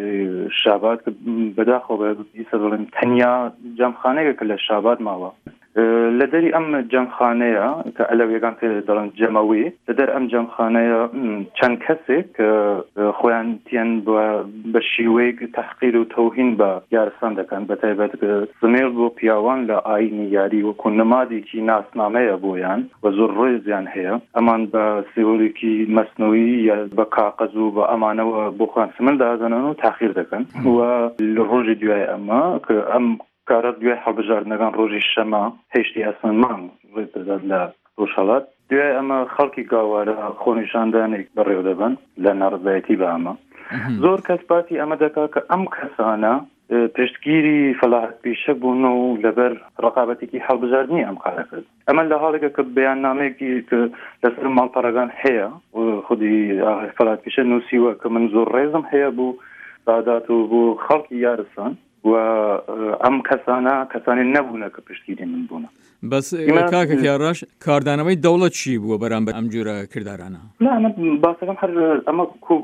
R: شاباد بەداخۆ بە بڵێن تەنیا جەمخانەیەکە لە شاباد ماوە لە دەری ئەم جەمخانەیە کە ئەلەویەکان پێ دەڵێن جەمەوی لە دەر ئەم جەمخانەیە چەند کەسێک خۆیان تیان بە شیوەیەک تەحقیر و تەوهین بە یارستان دەکەن بەتایبەت زمێڵ بۆ پیاوان لە ئاینی یاری وەکو نمادێکی ناسنامەیە بۆیان و زۆر ڕێزیان هەیە ئەمان بە سێوەڵێکی مەسنەوی یا بە کاغەز و بە ئەمانەوە بۆ خۆیان سمن دازەنن و تاخیر دەکەن و لە ڕۆژی دوای ئەمە کە ئەم کارە دوای هەڵبژاردنەکان ڕۆژی شەمە هێشتی ئەسمانمان ڕێدەدات لە ڕۆژهەڵات دوای ئەمە خەڵکی گاوارە خۆنیشاندانێک بەڕێوە دەبن لە ناڕزایەتی بە ئەمە زۆر کەس باسی ئەمە دەکات کە ئەم کەسانە پشتگیری فەلاحەت پیشە بوون و لەبەر ڕقابەتێکی هەڵبژاردنی ئەم کارە کرد ئەمە لە حاڵێکە کە بەیاننامەیەکی کە لەسەر ماڵپەڕەکان هەیە خودی فەلاحەت پیشە نووسیوە کە من زۆر ڕێزم هەیە بوو سادات و بۆ خەڵکی یارستان و ئەم کەسانی نەبوونە کە پشتگیری من بوونە
Q: بەس کاکە پیاڕاش کاردانەوەی دەوڵەت چی بووە بەرامبەر ئەم جورە کردارانە
R: ئەمە باسەکەم هەر ئەمە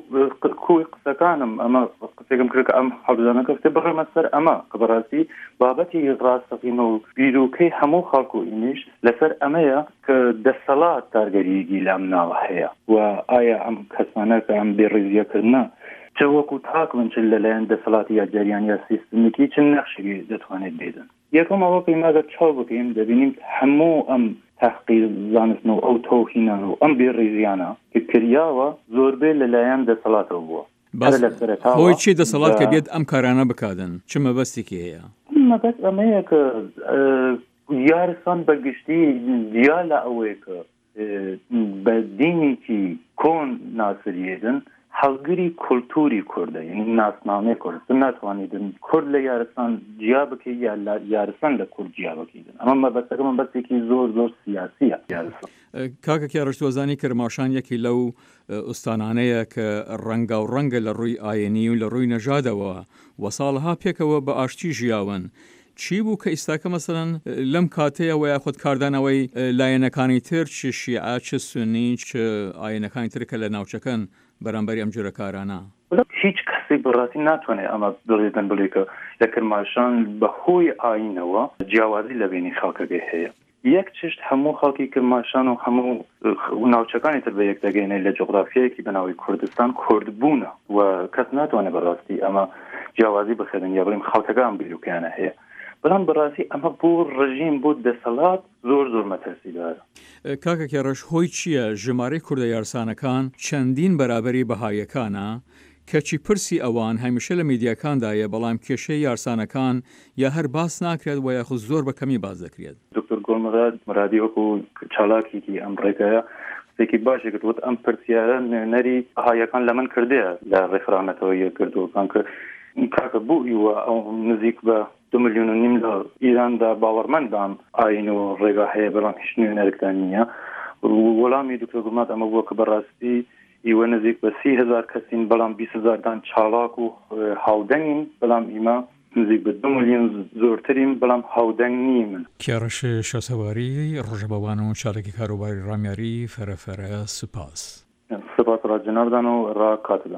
R: کوی قسەکانم ئەمە قسێکم کرد کە ئەم هەڵبژاردنەکە فتێ بڕێمە سەر ئەمە کە بەڕاستی بابەتی ڕاستەقینە و بیرروکەی هەموو خەڵک و ئینیش لەسەر ئەمەیە کە دەسەڵات دارگەریگی لەم ناوە هەیە و ئایا ئەم کەسانە کە ئەم بێڕێزیەکردنە چه وەکو تاکن چ لەلایەن دەسەڵاتی یا جریان یا سیستمێکی چ نەخشێکی دەتوانێت بێدن یەکەمەوە پێیماگە چاو بکەین دەبینیم هەموو ئەم تحقیق زانستنەوە ئەو تۆهینە و ئەم بێڕێزیانە کە کریاوە زۆربەی لەلایەن دەسەڵاتەوە بووە
Q: خۆی چی دەسەڵات کە بێت ئەم کارانە بکاتن چ مەبەستێکی هەیە
R: مەبەست ئەمەیە کە یارستان بەگشتی دیا لە ئەوەیە کە بە دینێکی کۆن ناسریێدن هەڵگری کولتوری کوردە یعنی ناسنامەی کوردستان ناتوانیدن کورد لە یارستان جیا بکەی یا یارستان لە کورد جیا بکەیدن ئەمە مەبەستەکە مەبەستێکی زۆر زۆر سیاسیە یارستان
Q: کاکە کیارەشتوەزانی کرماشان یەکی لەو ئوستانانەیە کە ڕەنگا و ڕەنگە لە ڕووی ئاینی و لە ڕووی نەژادەوە و ساڵها پێکەوە بە ئاشتی ژیاون چی بوو کە ئیستاکە مەسەڵەن لەم کاتەیە خۆت کاردانەوەی لایەنەکانی تر چ شیعە چ سونی چ ئاینەکانی ترکە لە ناوچەکەن بەرامبەری ئەم جۆرە کارانە
R: هیچ کەسێک بەڕاستی ناتوانێت ئەمە بڵێتن بڵێ کە لە کرماشان بەهۆی ئاینەوە جیاوازی لە بینی خەڵکەکەی هەیە یەک چشت هەموو خەڵکی کرماشان و هەموو ناوچەکانی تر بە یەک دەگەینێ لە جغرافیەیەکی بەناوی کوردستان کوردبوونە و کەس ناتوانێت بەڕاستی ئەمە جیاوازی بخێنن یا بڵێم خەڵکەکان بیرروکیانە هەیە بەڵام بەڕاستی ئەمە بۆ ڕژیم بۆ دەسەڵات زۆر زۆر مەترسیدارە
Q: کاکە کێڕەش هۆی چییە ژمارەی کوردە یارسانەکان چەندین بەرابەری بەهایەکانە کەچی پرسی ئەوان هەمیشە لە میدیاکاندایە بەڵام کێشەی یارسانەکان یا هەر باس ناکرێت و یاخود زۆر بە کەمی باز دەکرێت
R: دکتۆر گۆڵمەراد مرادی وەکو چالاکێکی ئەم ڕێگایە شتێکی باشێکت وت ئەم پرسیارە نەری ئاهایەکان لە من کردەیە لە ڕێفرانەتەوە یەکردوەکان کە کاکە بوویوە ئەو نزیک بە 2.5 ملیۆن لە ئیراندا باوەڕمەندام ئاین و ڕێگا هەیە بەڵام هیچ نوێنەرێکتان نییە وەڵامی دکتۆر گوڵمات ئەمە بووە کە بەڕاستی ئیوە نزیک بە 30,000 کەسین بەڵام 20,000دان چالاک و هاودەنگین بەڵام ئیمە نزیک بە 2 ملیۆن زۆرترین بەڵام هاودەنگ نی من
Q: کێڕەش شەسەواری ڕۆژەبەوان و چالێکی کاروباری ڕامیاری فەرەفەرە سوپاس
R: ڕاجەنابدان و ڕاکاتدان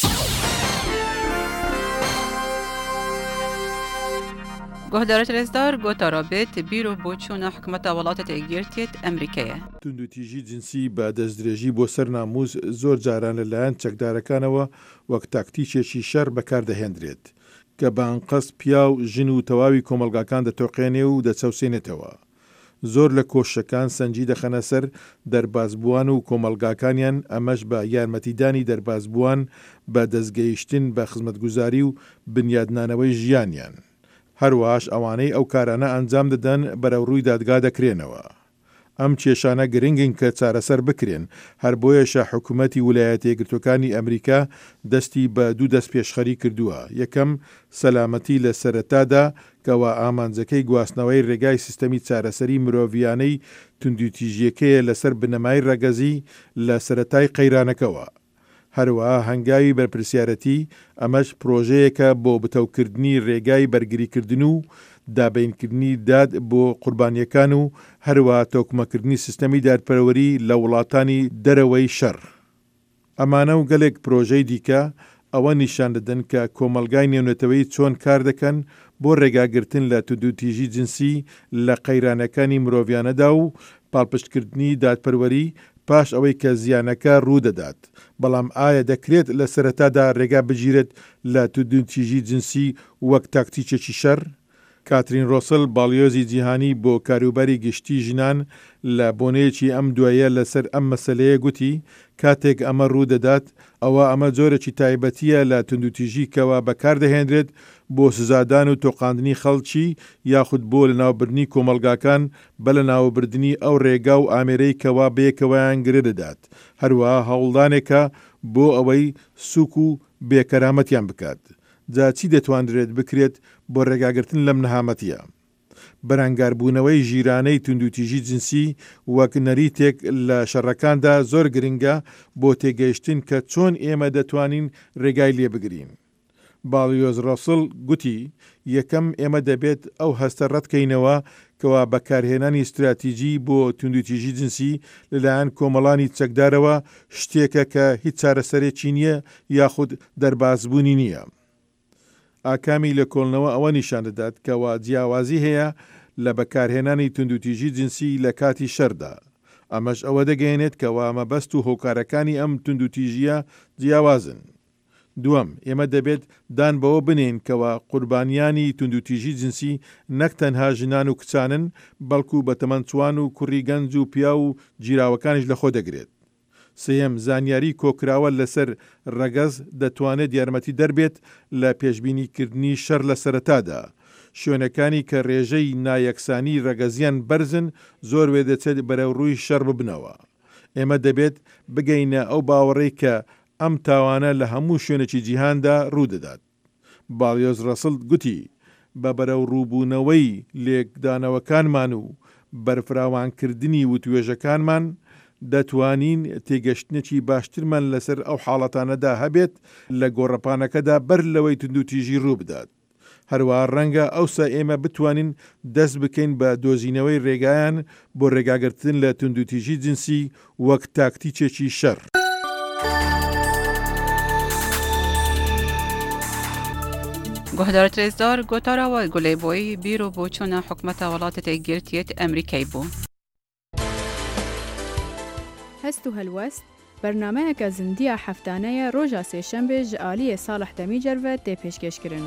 S: گهدارت رزدار گوتا رابط بیرو بۆچوونە حکومەتە وڵاتە تێگیرتێت ئەمریکایە
T: توندوتیژی جنسی بە دەستدرێژی بۆ سەر ناموز زۆر جاران لەلایەن چەکدارەکانەوە وەک تاکتیکێکی شەر بەکاردەهێنرێت کە بانقەس پیا و ژن و تەواوی کۆمەلگاکان دەتۆقێنێ و دەچەوسێنێتەوە زۆر لە کۆشەکان سەنجی دەخەنە سەر دەربازبووان و کۆمەلگاکانیان ئەمەش بە یارمەتیدانی دەربازبووان بە دەستگەیشتن بە خزمەتگوزاری و بنیادنانەوەی ژیانیان هەروەهاش ئەوانەی ئەو کارانە ئەنجام دەدەن بەرەو ڕووی دادگا دەکرێنەوە ئەم کێشانە گرنگن کە چارەسەر بکرێن هەر بۆیەشە حکوومەتی ویلایەتە یەکگرتوەکانی ئەمریکا دەستی بە دوو دەست پێشخەری کردووە. یەکەم سەلامەتی لە سەرەتادا کەوا ئامانجەکەی گواستنەوەی ڕێگای سیستەمی چارەسەری مرۆڤیانەی توندوتیژیەکەیە لەسەر بنەمای ڕەگەزی لە سەرەتای قەیرانەکەوە. هەروەها هەنگاوی بەرپرسیارەتی ئەمەش پرۆژەیەکە بۆ بتەوکردنی ڕێگای بەرگریکردن و دابینکردنی داد بۆ قوربانیەکان و هەروەها تۆکمەکردنی سیستەمی دادپەروەری لە وڵاتانی دەرەوەی شەڕ. ئەمانە و گەلێک پرۆژەی دیکە ئەوە نیشان دەدەن کە کۆمەلگای نێونەتەوەی چۆن کار دەکەن بۆ ڕێگاگرتن لە توندوتیژی جنسی لە قەیرانەکانی مرۆڤیانەدا و پاڵپشتکردنی دادپەروەری پاش ئەوەی کە زیانەکە ڕوودەدات. بەڵام ئایا دەکرێت لە سەرەتادا ڕێگا بگیرێت لە توندوتیژی جنسی وەک تاکتیکێکی شەڕ؟ کاترین ڕۆسل باڵیۆزی جیهانی بۆ کاروباری گشتی ژنان لە بۆنەیەکی ئەم دوایە لەسەر ئەم مەسەلەیە گوتی کاتێک ئەمە ڕوودەدات ئەمە جۆرەی تایبەتیە لە توندوتیژی کەوا بەکاردەهێنرێت بۆ سزادان و تۆقاندنی خەڵکی یاخود بۆ لە ناوبردنی کۆمەلگاکان بە لە ناوبردنی ئەو ڕێگا و ئامێرەی کەوا بەیەکەوەیان گرێ دەدات. هەروەها هەوڵدانێکە بۆ ئەوەی سوک و بێکەرامەتیان بکات. جا چی دەتوانرێت بکرێت بۆ ڕێگاگرتن لەم نەهامەتیە؟ بەرەنگاربوونەوەی ژیرانەی توندوتیژی جنسی وەک نەریتێک لە شەڕەکاندا زۆر گرنگە بۆ تێگەیشتن کە چۆن ئێمە دەتوانین ڕێگای لێ بگرین. باڵیۆز ڕۆسل گوتی یەکەم ئێمە دەبێت ئەو هەستە ڕەتکەینەوە کەوا بەکارهێنانی استراتیژی بۆ توندوتیژی جنسی لەلایەن کۆمەڵانی چەکدارەوە شتێکە کە هیچ چارەسەرێکی نییە یاخود دەربازبوونی نییە. ئاکامی لە کۆڵنەوە ئەوە نیشان دەدات کەوا جیاوازی هەیە لە بەکارهێنانی توندوتیژی جنسی لە کاتی شەردا. ئەمەش ئەوە دەگەێنێت کەوا مەبەست و هۆکارەکانی ئەم توندوتیژیە جیاوازن. دووەم، ئێمە دەبێت دان بەوە بنێن کەوا قوربانیانی توندوتیژی جنسی نەک تەنها ژنان و کچانن بەڵکو بە تەمەنچوان و کوڕی گەنج و پیا و جیراوەکانیش لە خۆ دەگرێت. سێم، زانیاری کۆکراوە لەسەر ڕەگەز دەتوانێت یارمەتی دەربێت لە پێشبینیکردنی شەڕ لە سەرەتادا. شوێنەکانی کە ڕێژەی نایەکسانی ڕەگەزیان بەرزن زۆر وێ دەچێت بەرەو ڕووی شەڕ ببنەوە. ئێمە دەبێت بگەینە ئەو باوەڕێی کە ئەم تاوانە لە هەموو شوێنێکی جیهاندا ڕوودەدات. باڵیۆز ڕەسڵ گوتی بە بەرەو ڕووبوونەوەی لێکدانەوەکانمان و بەرفراوانکردنی وتوێژەکانمان دەتوانین تێگەشتنێکی باشترمان لەسەر ئەو حاڵەتانەدا هەبێت لە گۆڕەپانەکەدا بەر لەوەی توندوتیژی ڕوو بدات. هەروەها ڕەنگە ئەوسا ئێمە بتوانین دەست بکەین بە دۆزینەوەی ڕێگایان بۆ ڕێگاگرتن لە توندوتیژی جنسی وەک تاکتیکێکی شەڕ.
S: گۆهدارت رێزدار گۆتاراوە گولەیبۆی بیرۆ بۆ چۆنە حکومەتە وڵاتێتی گرتیت ئەمریکای بوو.
F: هەست و هەلوەست بەرنامەیەکە زندیە هەفتانەیە ڕۆژە سێشەمبێ ji aliyê Salih Demîcer ve tê pêşkêşkirin.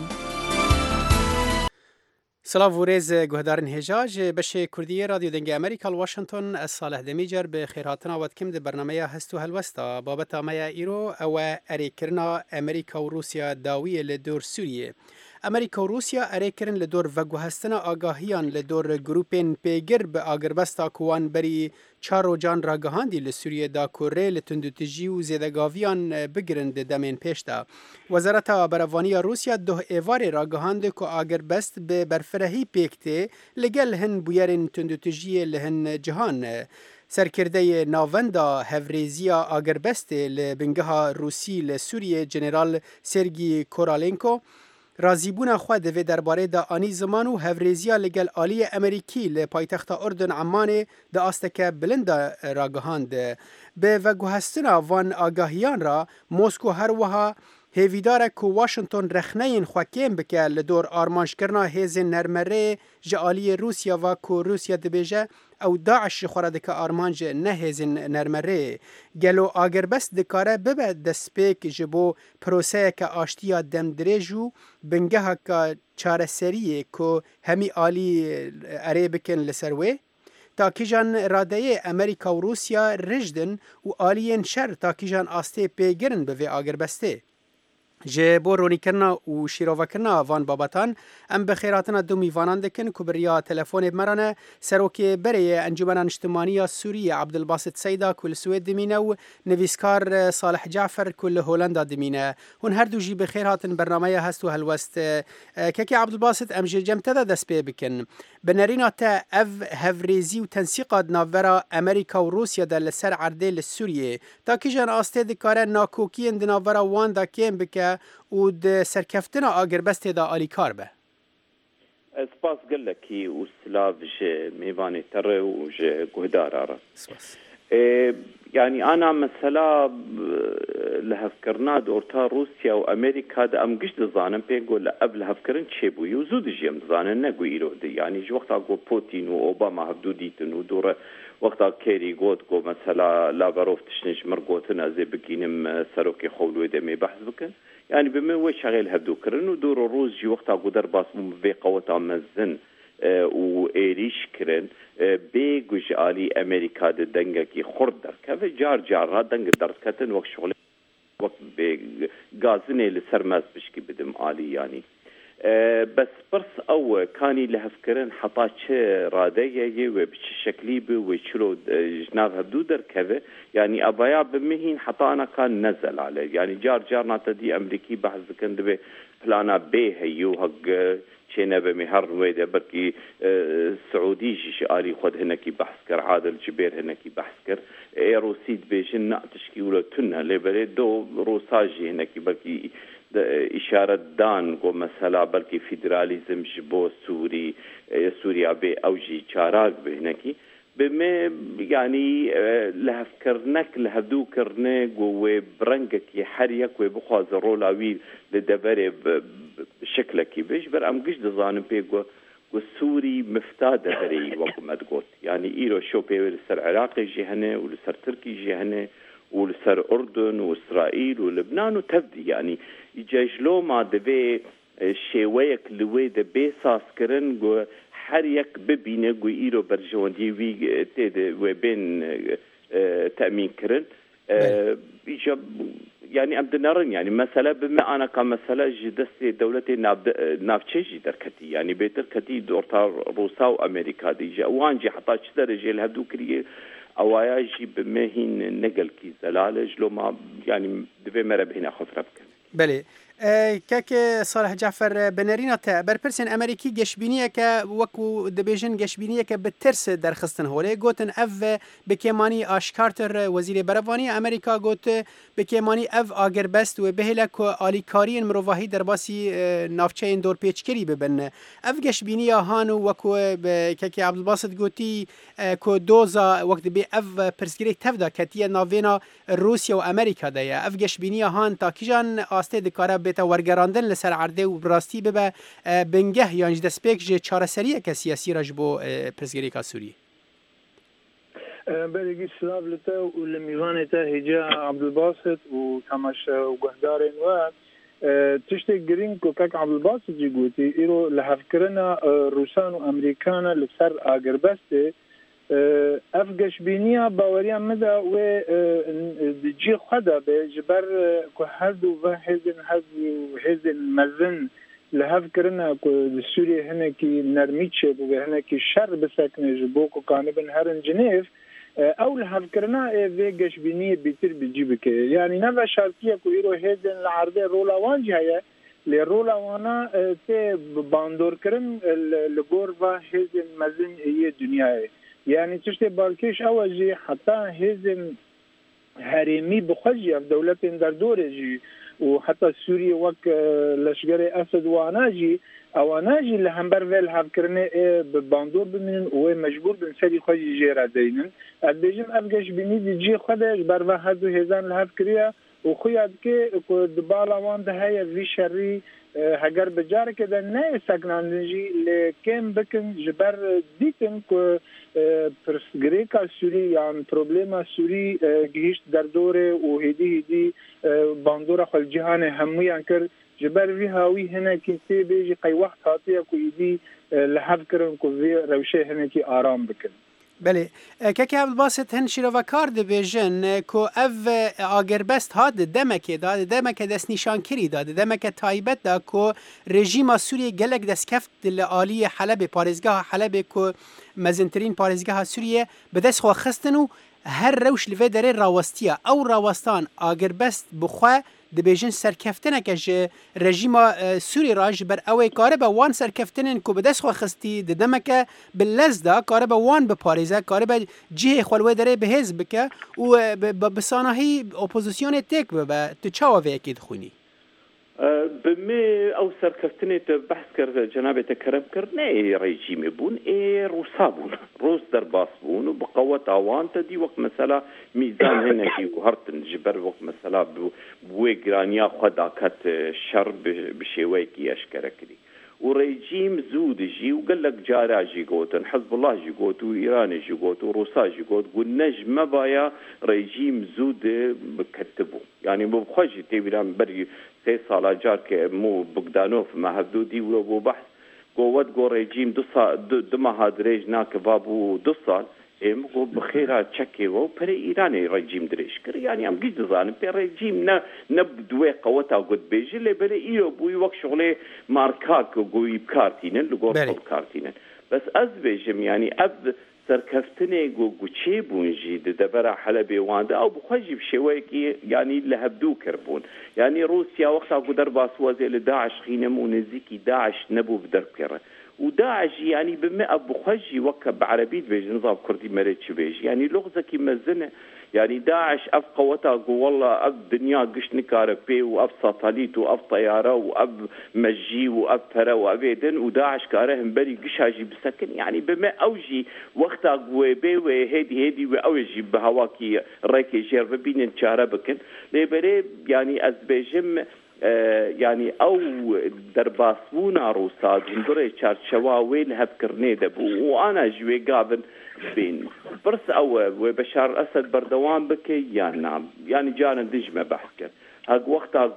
U: Silav û rêz guhdarên hêja ji beşê Kurdiyê Radyo Dengê Amerîka li Washington ez Salih Demîcer bi xêrhatina we dikim di bernameya hest û helwesta babeta me ya îro ew e erêkirina Amerîka û Rûsya dawiyê li dor Sûriyê. Amerîka û Rûsya erêkirin li dor veguhestina agahiyan li dor grûpên pêgir bi agirbesta ku wan berî çar rojan ragihandî li Sûriyê da ku rê li tundutijî û zêdegaviyan bigirin di demên pêş de. Wezareta Berevaniya Rûsya duh êvarê ragihand ku agirbest bi berfirehî pêk tê li gel hin bûyerên tundutijiyê li hin cihan. Serkirdeyê navenda hevrêziya agirbestê li bingeha Rûsî li Sûriyê General Sergî Korolenko razîbûna xwe di vê derbarê de anî ziman û hevrêziya li gel aliyê Amerîkî li paytexta Urdun Emmanê di asteke bilind de ragihand. Bi veguhestina van agahiyan ra Moskû her wiha hêvîdar e ku Washington rexneyên xwe kêm bike li dor armanjkirina hêzên nermereyê ji aliyê Rûsya ve ku Rûsya dibêje ew Daeş ji xwe re dike armanc ne hêzên nermereyê. Gelo agirbest dikare bibe destpêk ji bo proseyeke aştiya demdirêj û bingeheka çareseriyê ku hemî alî erê bikin li ser wê. Takîjan radeyê Amerîka û Rûsya rijdin û aliyên şer takîjan astê pêgirin bi vê agirbestê. جه بو رونیکرنا و شیروکرنا وان بابتان ام بخیراتنا دو میوانان دکن که بریا تلفون مرانه سروکی بری انجمن اجتماعی سوریه عبدالباسط سیدا کل سوید دمینه و نویسکار صالح جعفر کل هولندا دمینه هون هر دو جی بخیراتن برنامه هست و هلوست که عبدالباسط ام جه جمتده دست پی بکن بنرینا تا اف هفریزی و تنسیقات ناورا امریکا و روسیا در لسر عرده لسوریه تا که جان آسته دکاره ناکوکی اندناورا وان دا کم بکه و د سرکفتنا آگربست دا آلیکار به
A: سپاس گلکی و سلاف جه میوانی تره و جه گهدار آره
U: سپاس
A: يعني أنا مثلا لهفكرنا دورتا روسيا وأمريكا دا أم قشت ظانن بيقول قبل هفكرن تشيبو يوزود جيم ظانن نقو إيرودي يعني جو وقتا قو بوتين وأوباما هفدوديتن ودورة وقتا كيري قوت قو مثلا لافاروف تشنج مرقوتنا زي بكينم سروكي خولو دمي بحث بكن يعني بما وي شغيل هفدو كرن ودور روس جي وقتا قو درباس مبي قوتا مزن و ایریش کرن بیگوش آلی امریکا ده دنگه کی خورد در که جار جار را دنگ درد کتن وقت شغل وقت به گازنه لسرمز بشکی بدم آلی يعني بس برس او كاني لهفكرن حطا چه راده يي و بچ شكلي به و چلو جناب هبدو در كذا يعني ابايا بمهين حطا انا كان نزل عليه يعني جار جارنا تدي امريكي بحث كند به بلانا به هيو حق چينا بمهر ويده بركي سعودي شالي خد هناكي بحث كر عادل جبير هناكي بحث كر روسيد بيجن ناتشكي ولا تنها لبري دو روساجي هناكي بركي إشارة دان قو مثلا بلكي فيدراليزم جبو سوريا بي أوجي چاراك بهنكي بما يعني لهفكرنك لهدوكرنك وبرنجك يحريك وبخواز رولاوي لدبري بشكلك بيش بر أم قش دزانم بيقو والسوري مفتادة بري وقم أدقوت يعني إيرو شو بيوي لسر عراقي جهنة ولسر تركي جهنة ولسر أردن وإسرائيل ولبنان وتبدي يعني يجاجلو ما دبي شويك لوي دبي ساسكرن جو حريك ببينه جو إيرو برجواندي وي تيد وبين تأمين كرن يعني أم دنارن يعني مثلا بما أنا كمثلا جدستي دولتي نافشي دركتي يعني بيتركتي دورتا روسا وأمريكا دي وانجي حتى شدر جيل هدو كريه أوايا جي بمهين نقل كي زلالج لو ما يعني دبي مربهنا خفرة بكن
U: بله كاك صالح جعفر بنرينا تا برپرسن امریکی گشبینیه که وکو دبیجن گشبینیه که بترس درخستن هوله گوتن اف بکیمانی آشکارتر وزیر بروانی امریکا گوت بکیمانی اف آگربست و بهلک آلیکاری مروواهی درباسی نافچه این دور پیچکری ببن اف گشبینیه هانو وکو کاک عبدالباسط گوتی کو دوزا وقت بی اف پرسگری تفدا کتیه ناوینا روسیا و امریکا دیا اف گشبینیه هان تا کیجان آسته دکاره بيتا ورگراندن لسر عرده و براستی ببا بنگه یانج دسپیک جه چارسریه که سیاسی راجبو پرسگریکا سوری
V: بلغي سلام لتا ولميغانتا هجا عبد الباسط وتماش وقهدارين و تشتي جرينكو كاك عبد الباسط جيغوتي إيرو لهفكرنا روسان وأمريكانا لسر آگربسته افگش بینیا باوریا مده و جی خدا به جبر که هر دو و هزن مزن لحاف کرنا که سوریه هنه که نرمی چه بو هنه که شر بسکنه جبو که کانبن هرن جنیف او لحاف کرنا وگش بینی بیتر بجی بکه یعنی نوه شرطیه که ایرو هزن لعرده رولاوان جایه لرولاوانا ته باندور کرن لگور و هزن مزن ایه دنیای يعني تشتي بالكيش أوجي حتى هزم هرمي بخجي في دولة دردورجي وحتى سوريا وك لشجرة أسد واناجي أو اناجي اللي همبرفيل هفكرني بباندور بمن ومجبور بنسالي خجي جيرا دينن البيجم أفجش بنيدي جي خدش بروا هذو هزان لهفكريا وخياد كي دبالا وان ده هي في شري هگر بجار که در نه سکناندنجی لکن بکن جبر دیتن که پرسگریکا سوری یعنی پروبلما سوری گهشت در دوره و هدی باندور خل جهان همویان کر جبر وی هاوی هنه که تی بیجی قی وقت هاتیه که ایدی لحظ کرن که وی روشه هنه که آرام بکن
U: بله که عبدالباسط هن شیرو کار دبیجن که او آگربست ها دمکه داد دمکه دست نشان کری داد دمکه تایبت دا که رژیم سوریه گلک دست کفت لعالی حلب پارزگاه حلب که مزنترین پارزگاه سوریه به دست خواه خستن و هر روش لوی داره راوستیه او راوستان آگربست بخواه دبیجن سرکفتنه که رژیم سوری راج بر اوی کاره به وان سرکفتنن که به دست خو خستی دمکه بلزدا کاره به وان به پاریزه کاره به جه خلوه داره به حزب که و به سانهی اپوزیسیون تک به تو چاوه اکید خونی
A: بمي او سركفتني بحث كر جنابه تكرم كرنا ريجيم بون روسا بون روس درباس بون وبقوة عوان تدي وقت مثلا ميزان هنا في هرتن جبر وقت مثلا بوغرانيا خدا كت شر بشويكي اشكركلي وريجيم زود جي وقال لك جارا جي قوتن حزب الله جي قوت وإيران جي قوت وروسا جي قوت والنجم ما بايا ريجيم زود بكتبه يعني بخوجي تيبيران بري 3 سالا جار که مو بگدانوف محدودی و بو بحث قوت قو ريجيم دو مهادريج ناك بابو 2 سال ام قو بخيرا تشكي و پر ايراني ريجيم دريش كر يعني ام جد زان پر ريجيم نبدوي قوتا قد بيجي لي بل ايو بو وقت شغله ماركاك قو يبكارتين لغور كارتين بس از بيجم يعني اب سركفتني قوشي بونجي دبرا حلبي واندا او بخجي بشويكي يعني لهبدو كربون يعني روسيا وقتها قدر باسوازي لداعش خينمو نزيكي داعش نبو بدركره وداعش يعني بمئة بخجي وكب عربي بيج نظام كردي مريتش بيج يعني لغزة كي مزنة يعني داعش اف قوتها والله اف دنيا قش نكاربي واف ساتاليت واف طياره واف مجي واف فرا وابيدن وداعش كارهم بري قش هاجي بسكن يعني بما اوجي وقتها قويبي وهيدي واوجي بهواكي راكي جير بين تشاربكن ليبري يعني ازبيجم يعني او درباسونا روساد هندوري چارچواوي لهبكرني دبو وانا جوي قابن بين برس او وبشار الاسد بردوان بكي يعني جانا دجمه بحكر هاك وقتها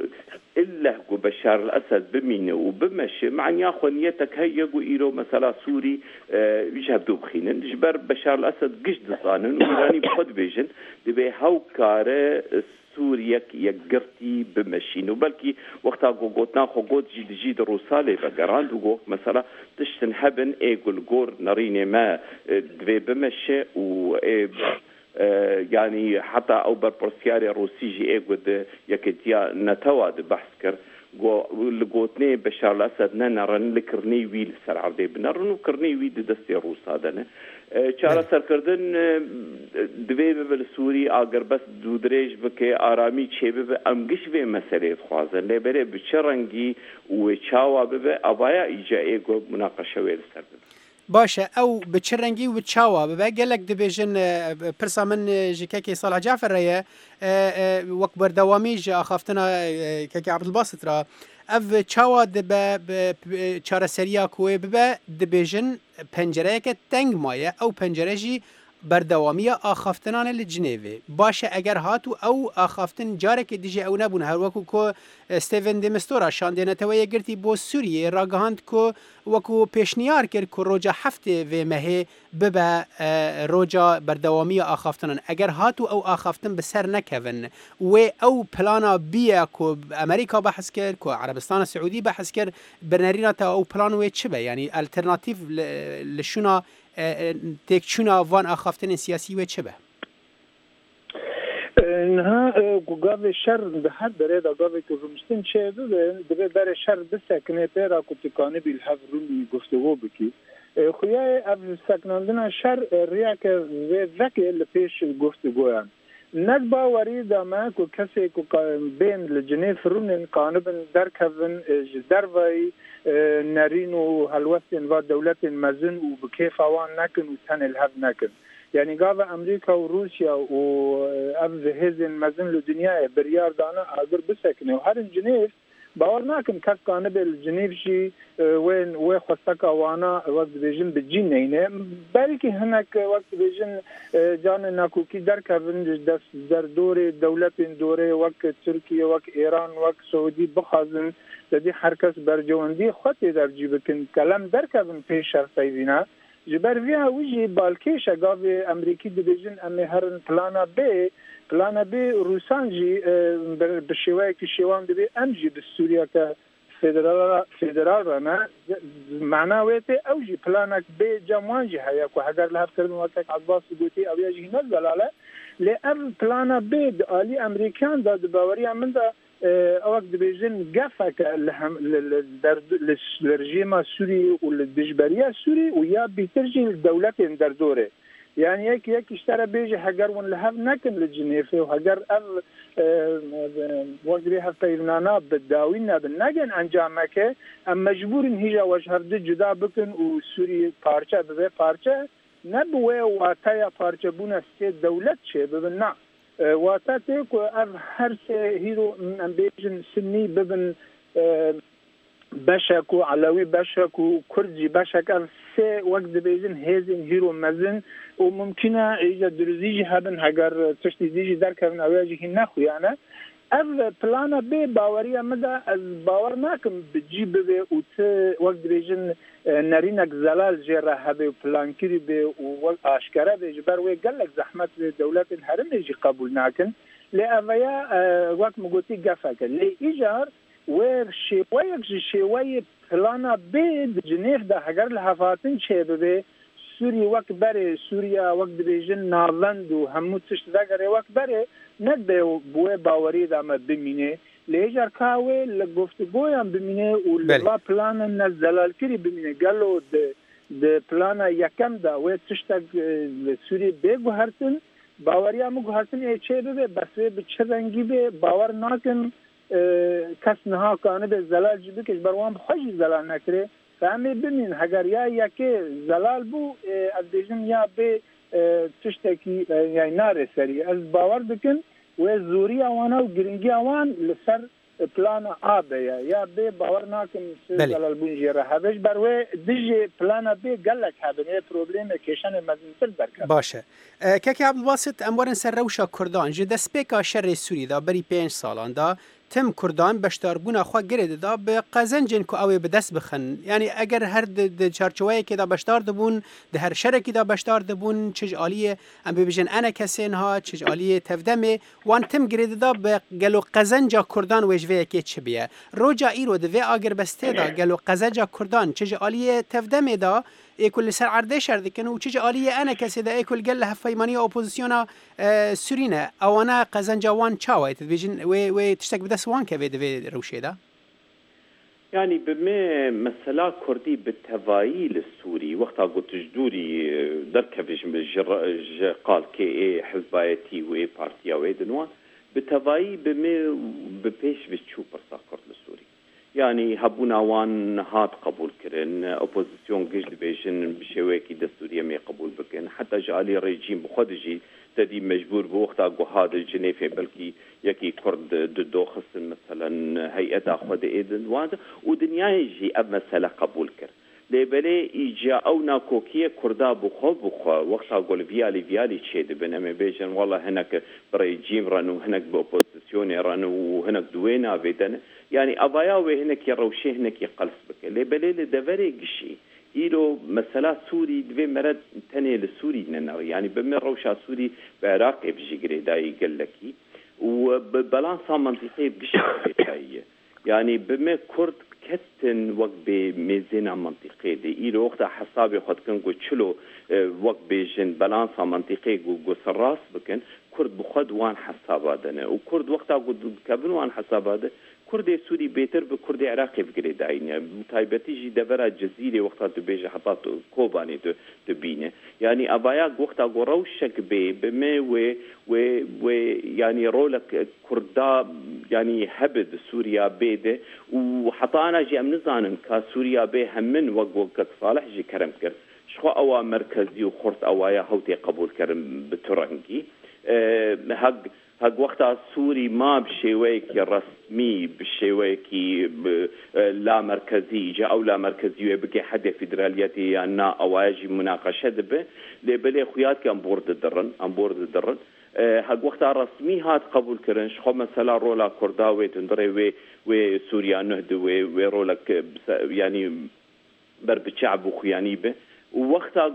A: الا بشار الاسد بمينه وبمشي مع ياخذ نيتك هيجو ايرو مثلا سوري يجهبدو بخينن جبر بشار الاسد قشد صانن ويراني بخد بيجن دبي هاوكاره سوريا يقرتي بمشين وبلكي وقتها قوتنا خقوت جيد روسالي بقراند وقوت مثلا تشتن هبن ايقول قور ناريني ما دبي بمشي و يعني حتى او بربرسياري روسيجي ايقود يكتيا نتواد بحث كر لقوتني بشار الاسد نرن لكرني ويل سر عردي بنرن وكرني ويل دستي روسادنه چارە سەرکردن دوێ ببە لە سووری ئاگەر بەس دوو درێژ بکە ئارامی چێ ببە ئەم گشت بێ مەسەلەیەت خوازن لێبەرێ بچە ڕەنگی وێ چاوا ببە ئەوایە ئیجائێ گۆ مناقەشەوێ لەسەر ببە
U: باشه او به چه رنگی و چاوا به گلک دبیجن پرسا من جکه صالح جعفر رایه وقت بردوامی جا خافتنا که عبدالباسط را او چاوا به چاره سریا کوه به دبیجن پنجره که تنگ مایه او پنجره جی بردوامی آخافتنان لجنیوی باشه اگر هاتو او آخافتن جاره که دیجه او نبون هر وکو که ستیون دمستورا شانده نتویه گرتی بو سوریه راگهاند که وکو پیشنیار کرد که روژا هفته و مهه ببه روژا بردوامی آخافتنان اگر هاتو او آخافتن بسر نکون و او پلانا بیه که امریکا بحث کرد که عربستان سعودی بحث کرد برنرینا تا او پلانوی چه به یعنی الترناتیو لشونا تکچونا وان آخافتن سیاسی و چه به؟
V: نه گوگاه شر به هر دره داگاه که رومستن چه دبه در شر بسکنه پیرا کتکانه بیل هف رومی گفتگو بکی خویای از سکناندن شر ریا که ذکی لپیش گفتگویان ند باوری دامه که کسی که بین لجنیف رونن قانبن درکون دروی نرین و هلوستن و دولت مزن و بکیف آوان نکن و تن الهب نکن یعنی قاوة امریکا و روسیا و افز هزن مزن لدنیا بریار دانا آگر بسکنه و هر جنیف باور ناکن کس کانه بیل جنیف جی وی خواستک آوانا وقت بیجن بجین نینه بلکه هنک وقت بیجن جان ناکوکی در کردن در دور دولت دوره وقت ترکیه وقت ایران وقت سعودی بخوازن دادی هر کس برجواندی خودی در جیب کن کلم در کردن پیش شرطی دینا جبر فيها ويجي بالكيش قاضي أمريكي دبيجن أمي هرن بلانا بي روسانجي بالشواي كشيوان دبي أمجي بالسوريا كفيدرال رنا معناه ويتي أوجي بلانك بي جموانجي هياك وحجر لها بكرن وقتك عباس قوتي أو يجي نزل على لأن بلانا بي آلي أمريكان دا دباوريا من دا اوقت دبيجن قفك للرجيم السوري والدجبريه السوري ويا بيترجي الدولة در دوره يعني هيك اشترى بيجي حجر ونلهب نكم للجنيفه وحجر وقت بيها فيلنانا بالداوينا بالنجن انجامك ام مجبور هيجا وجهر جدا بكن وسوري بارچه ببه پارچه نبوه واتايا پارچه بونا سي دولت شه ببنا واتاتك هر هيرو امبيجن سني ببن بشك وعلوي بشك وكردي بشك سي وقت بيجن هيزن هيرو مزن وممكنه ايجاد درزيجي هبن هجر تشتي ديجي در كرن اواجه نخو يعني اف بلانا بي باوريا مدى از باور ناكم بجيب بي وت وقت بيجن نارينك زلال جرى هبي بلان كيري بي واشكره بي جبر وي قال لك زحمه دولات الهرم يجي قبول ناكن لأفيا وقت مقوتي قفاك لإيجار وشوية بلانا بي بجنيف دا حجر لحفاتن شبه سوري وقت بري سوريا وقت بيجن نارلند وهمو تشتغل وقت بري نقدر بوي باوري دا ما بمينه لإيجار كاوي لقفتقويا بمينه ولا بلانا نزلال كري بمينه قالوا د بلانا يكم دا وتشتغل سوري بيجو هرتن باوریا مو هستن چه به بس به چه رنگی به باور نکن کس نه کانه به زلال جبه که بروان خوش زلال نکره فهمی ببین اگر یا که زلال بو از دیجن یا به تشتکی یعنی ناره سری از باور بکن و زوری آوانا و گرینگی آوان لسر پلان آبه یا به باور نکن زلال بونجی را هبش بروه دیجی پلان به گلک هبنه پروبلم کشان مزنتر برکن
U: باشه کاکی عبدالباسط اموارن سر روشا کردان جه دسپیکا شر سوری دا بری 5 سالان دا تم کردان بشتاربونا خواه گرده دا به قزنجن که اوی به دست بخن یعنی اگر هر د چارچوهی که دا بشتار دبون ده هر شرکی دا بشتار دبون چج آلیه ام ببیجن انا کسین ها چج آلیه تفدمه وان تم گرده دا به گلو قزنجا کردان ویجوه که چه بیه روجا ایرو ده وی آگر بسته دا گلو قزنجا کردان چج آلیه تفدمه دا ایکل سر عرضه شرده کنه و چیز عالیه انا کسی دا ایکل گل هفایمانی اپوزیسیونا سورینه اوانا قزنجا وان چاوه تبیجن و تشتک بدست وان که وید روشه دا
A: يعني بما مسألة كردي بالتفايل السوري وقتها قلت جدوري دركفش قال كي حزبايتي و بارتيا ويدنوا بالتفايل بما ببيش بتشو برسا كرد السوري يعني هبونا وان هات قبول كرن اوبوزيسيون جيش دبيجن بشواكي دستوريه ما قبول بكن حتى جالي ريجيم بخدجي تدي مجبور بوقتها جهاد الجنيفه بلكي يكي كرد ضد خص مثلا هيئه خد ايدن وهذا ودنيا يجي اب مساله قبول كر لبلي اجا او ناكوكيه كردا بخو وقتها قول فيالي تشيد بنما بيجن والله هناك بريجيم رانو هناك باوبوزيسيون رانو هناك دوينا بيدن يعني أباياوي هناك يروشي هناك يقلص بك لبلي لدفري قشي إيرو مسألة سوري دوي مرد تاني لسوري ننو يعني بمن روشا سوري بعراق بجيقري داي قلكي وبالانسا منطقي بقشي يعني بمن كرد كتن وقت بميزينا منطقي دي إيرو وقتا حسابي خد كنقو تشلو وقت بيجن بالانسا منطقي قو سراس بكن كرد بخد وان حسابادنا وكرد وقتا قد كابن وان حساباده كردي سوري بيتر بكرد عراقي بقري داينه متايبتي جي دبر جزيره وقتا تبيج حطات كوباني تبينه يعني ابايا وقتا غروشك بما و يعني رولك كردا يعني هبد سوريا بيده وحطانا جي امنزانن كسوريا به همن وقت صالح جي كرم كر شخو اوا مركزي وخرط اوايا هوتي قبول كرم بترنجي هق وقتها سوري ما بشيويك رسمي بشيويك لا مركزي جا أو لا مركزي بقي حد فيدرالياتي أنا أواجي مناقشة به لبلي خياتك أم بورد الدرن هق وقتها رسمي هات قبول كرن شخو مثلا رولا كرداوي تندري وسوريا نهد ورولا يعني برب الشعب وخياني به ووقتا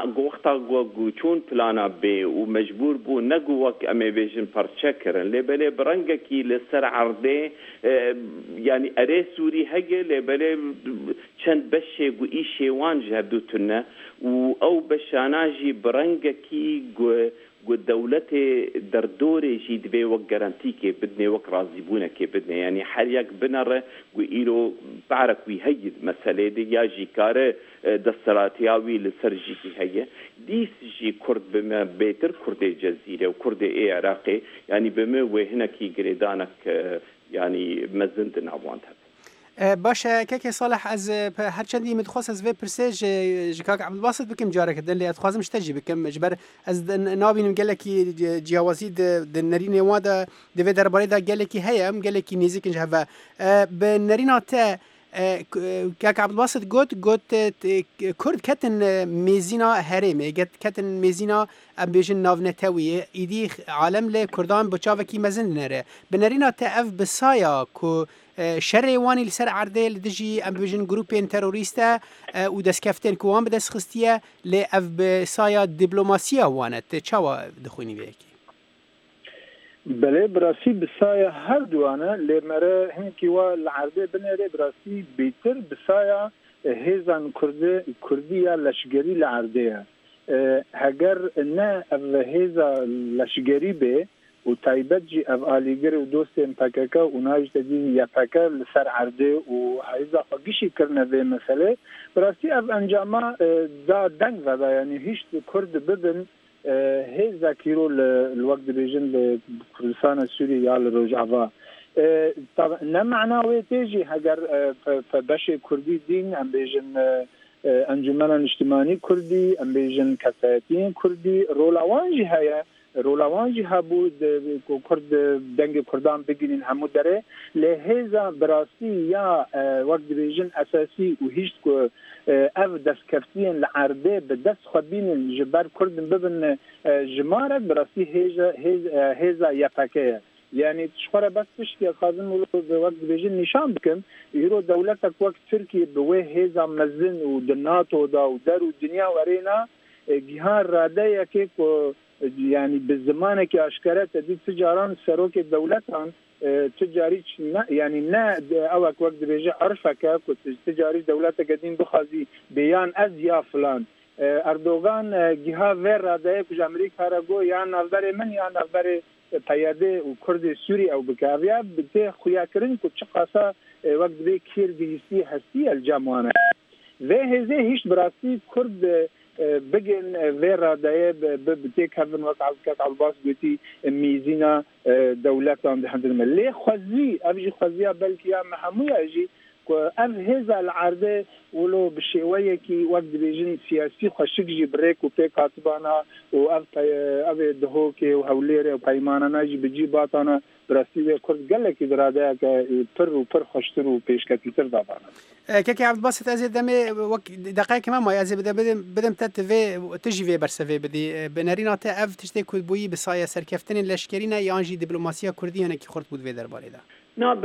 A: چون پلانا بێ و مەجبور بوو نەگو وەک ئەمێ بێژن پەرچەکردن لێبەلێ بڕەنگەکی لەسەر عەردێ یعنی ئەرێ سووری هەگێ لێبەلێ چەند بەشێک و ئی شێوان هەردووتونە و ئەو بەشاناژی بڕەنگەکی دەولەتێ دەردۆرێژی دەبێ وەک گەرانتیکێ بدنێ وەک ڕازیبوونەکێ بدنێ ینی هەر یەک بنەڕە و ئیرۆ بارەکوی هەیت مەسەلێ دێ یاژی کارە دەسەڵاتیاوی لەسەر ژیکی هەیە دیسژی کورد بمە بێتر کوردێ جەزیرە و کوردێ ئێ عێراقێ ینی بمە وێ هەنێکی گرێدانەک ینی مەزند ناوان هەبێ.
U: باشە کەکێ ساڵح ئەز هەرچەندی مدخواست ئەس vê pirsêj ji kak Ebdilbasit bikim carekirdin lê ez dixwazim ji te jî bikim ji ber ez nabînim gelekî ciyawazî di nerînê wan de divê derbarê de gelekî heye em gelekî nêzîkin ji heve bi nerîna te kak Ebdilbasit got Kurd ketin mêzîna herêmê ketin mêzîna em bêjin navnetewiyê îdî alem lê Kurdan bi çavekî mezin dinere bi nerîna te ev bi saya ku شەڕێ وانی لەسەر عەردێ لە دژی ئەم بێژن گروپێن تەرۆریستە و دەستکەفتێن کە وان بەدەست خستیە لێ ئەف بە سایە دیبلۆماسیە وانێت چاوە دەخوێنی بەیەکی
V: بەڵێ براسی بسایە هەردووانە لێمەرە هەنێکی وا لە عەردێ بنێرێ براسی بێتر بسایە هێزان کوردیە لەشگەری لە عەردەیە هەگەر نە ئەڤ هێزە لەشگەری بێ و تایبەت جی ئەv ئالیگر و دۆستێن پەکەکە و ناژدەدی یەپەکە لەسەر عەردێ و هەیزا خۆگیشی کردنە vê مەسەلێ براستی ئەv ئەنجاما دا دەنگ veda ینی هیچ کورد ببن هێزێکیرۆ وەک دەبێژن لە کوردستانە سووری یا لە ڕۆژاوا نەمعنا wê tê jî heger beşê Kurdî dîn em bêjin encûmena niştimanî Kurdî em bêjin kesayetiyên Kurdî rola wan jî heye رولاوان جی هبو کرد دنگ کردان بگیرین همو داره لهذا براستی یا وقت بیژن اساسی و هیچ کو اف دستکفتین لعرده به دست خبین جبر کرد ببن جمارک براستی هیزا یفکه یعنی شخوره بس پشتی خازم به وقت بیژن نشان بکن یرو دولتک وقت ترکیه به وی هیزا مزن و دناتو دا و در و دنیا و ارینا گیهان راده یکی که يعني بالزمانه که اشکره تدید تجاران سروک دولتان تجاری يعني نا اوك وقت بيجي عرفك كنت تجاری دولت قدیم بخازی بیان از یا فلان اردوغان جهه ور راده کج امریکا را گو یا نظر من یا نظر پیاده و کرد سوری او بکاویا بده خویا کرن که چه قاسا وقت بی کیر گیستی هستی الجامعانه و هزه هیچ براسی کرد بگن وی رادایه بتیک هفن وقت عباس گوتی میزینا دولتان ده هندن ملی خوزی افجی خوزیا بلکی یا محموی اجی که اف هزا العرده ولو بشیوه کی وقت بیجن سیاسی خوشک جی بریک و پی کاتبانا و اف دهو که و هولیره و پیمانا ناجی بجی باتانا براستی و کرد گله کی دراده که پر خوشتر و پیشکتیتر دابانا
U: كاكي عبد الباسط ازي دمي دقائق ما ازي بدم تتفي تجي في برسفي بدي بنارينا تا اف تشتي كود بوي بصايا سركفتن لشكرينا يانجي دبلوماسيه كرديه انا كي خرط بود في درباري ده
A: نعم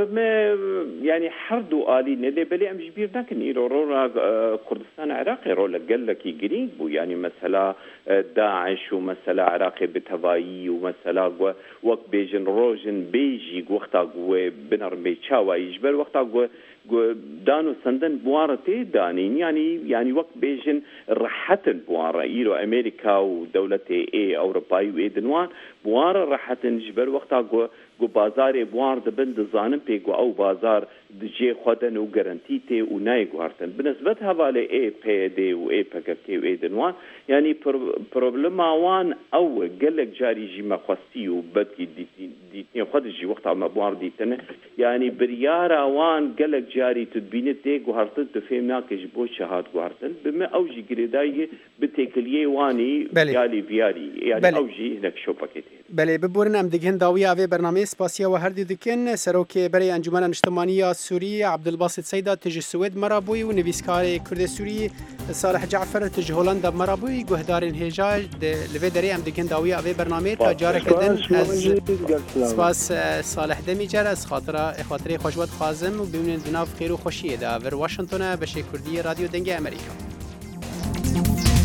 A: يعني حردو آلي ندي بلي أم جبير لكن إيرو كردستان عراقي رولا قال لك يجري بو يعني مثلا داعش ومثلا عراقي بتهواي ومثلا وقت بيجن روجن بيجي وقتا بنر بيتشاوا يجبر وقتا دانو سندن بوارتي دانين يعني وقت بيجن رحتن بوارة إيرو أمريكا ودولتي إيه أوروباي وإيدنوان بوارة رحتن جبر وقتا بازار بوار دبن دزانم پیگو او بازار دجی خودن و گارانتیته و نای گوارتن بالنسبه حواله ای پی دی و ای پککی و ای دنوان یعنی پروبلم وان او گلک جاری جی مخواستی و بدی دیتنی خود جی وقت ما بوار دیتنه یعنی بریار وان گلک جاری تدبینه دی گوارتن تفهمنا که جبو شهاد گوارتن بما او جی گریدای بتکلیه وانی یالی بیاری یعنی او جی هناك شو پکتی
U: بله ببورن ام دگهن داوی اوی برنامه سپاسیا و هر دیدکن سروک برای انجمن اجتماعی سوری عبدالباسط سیدا تج سوید مرابوی و نویسکار کرد سوری صالح جعفر تج هلند مرابوی گهدارین هجاج لوی دری ام دگهن داوی اوی برنامه تا جاره کردن از سپاس صالح دمیجر از خاطر خوشبخت خازم و ببینید جناب خیر و خوشیه دا ور واشنگتن بشه کردی رادیو دنگ امریکا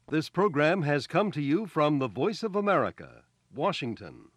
D: This program has come to you from the Voice of America, Washington.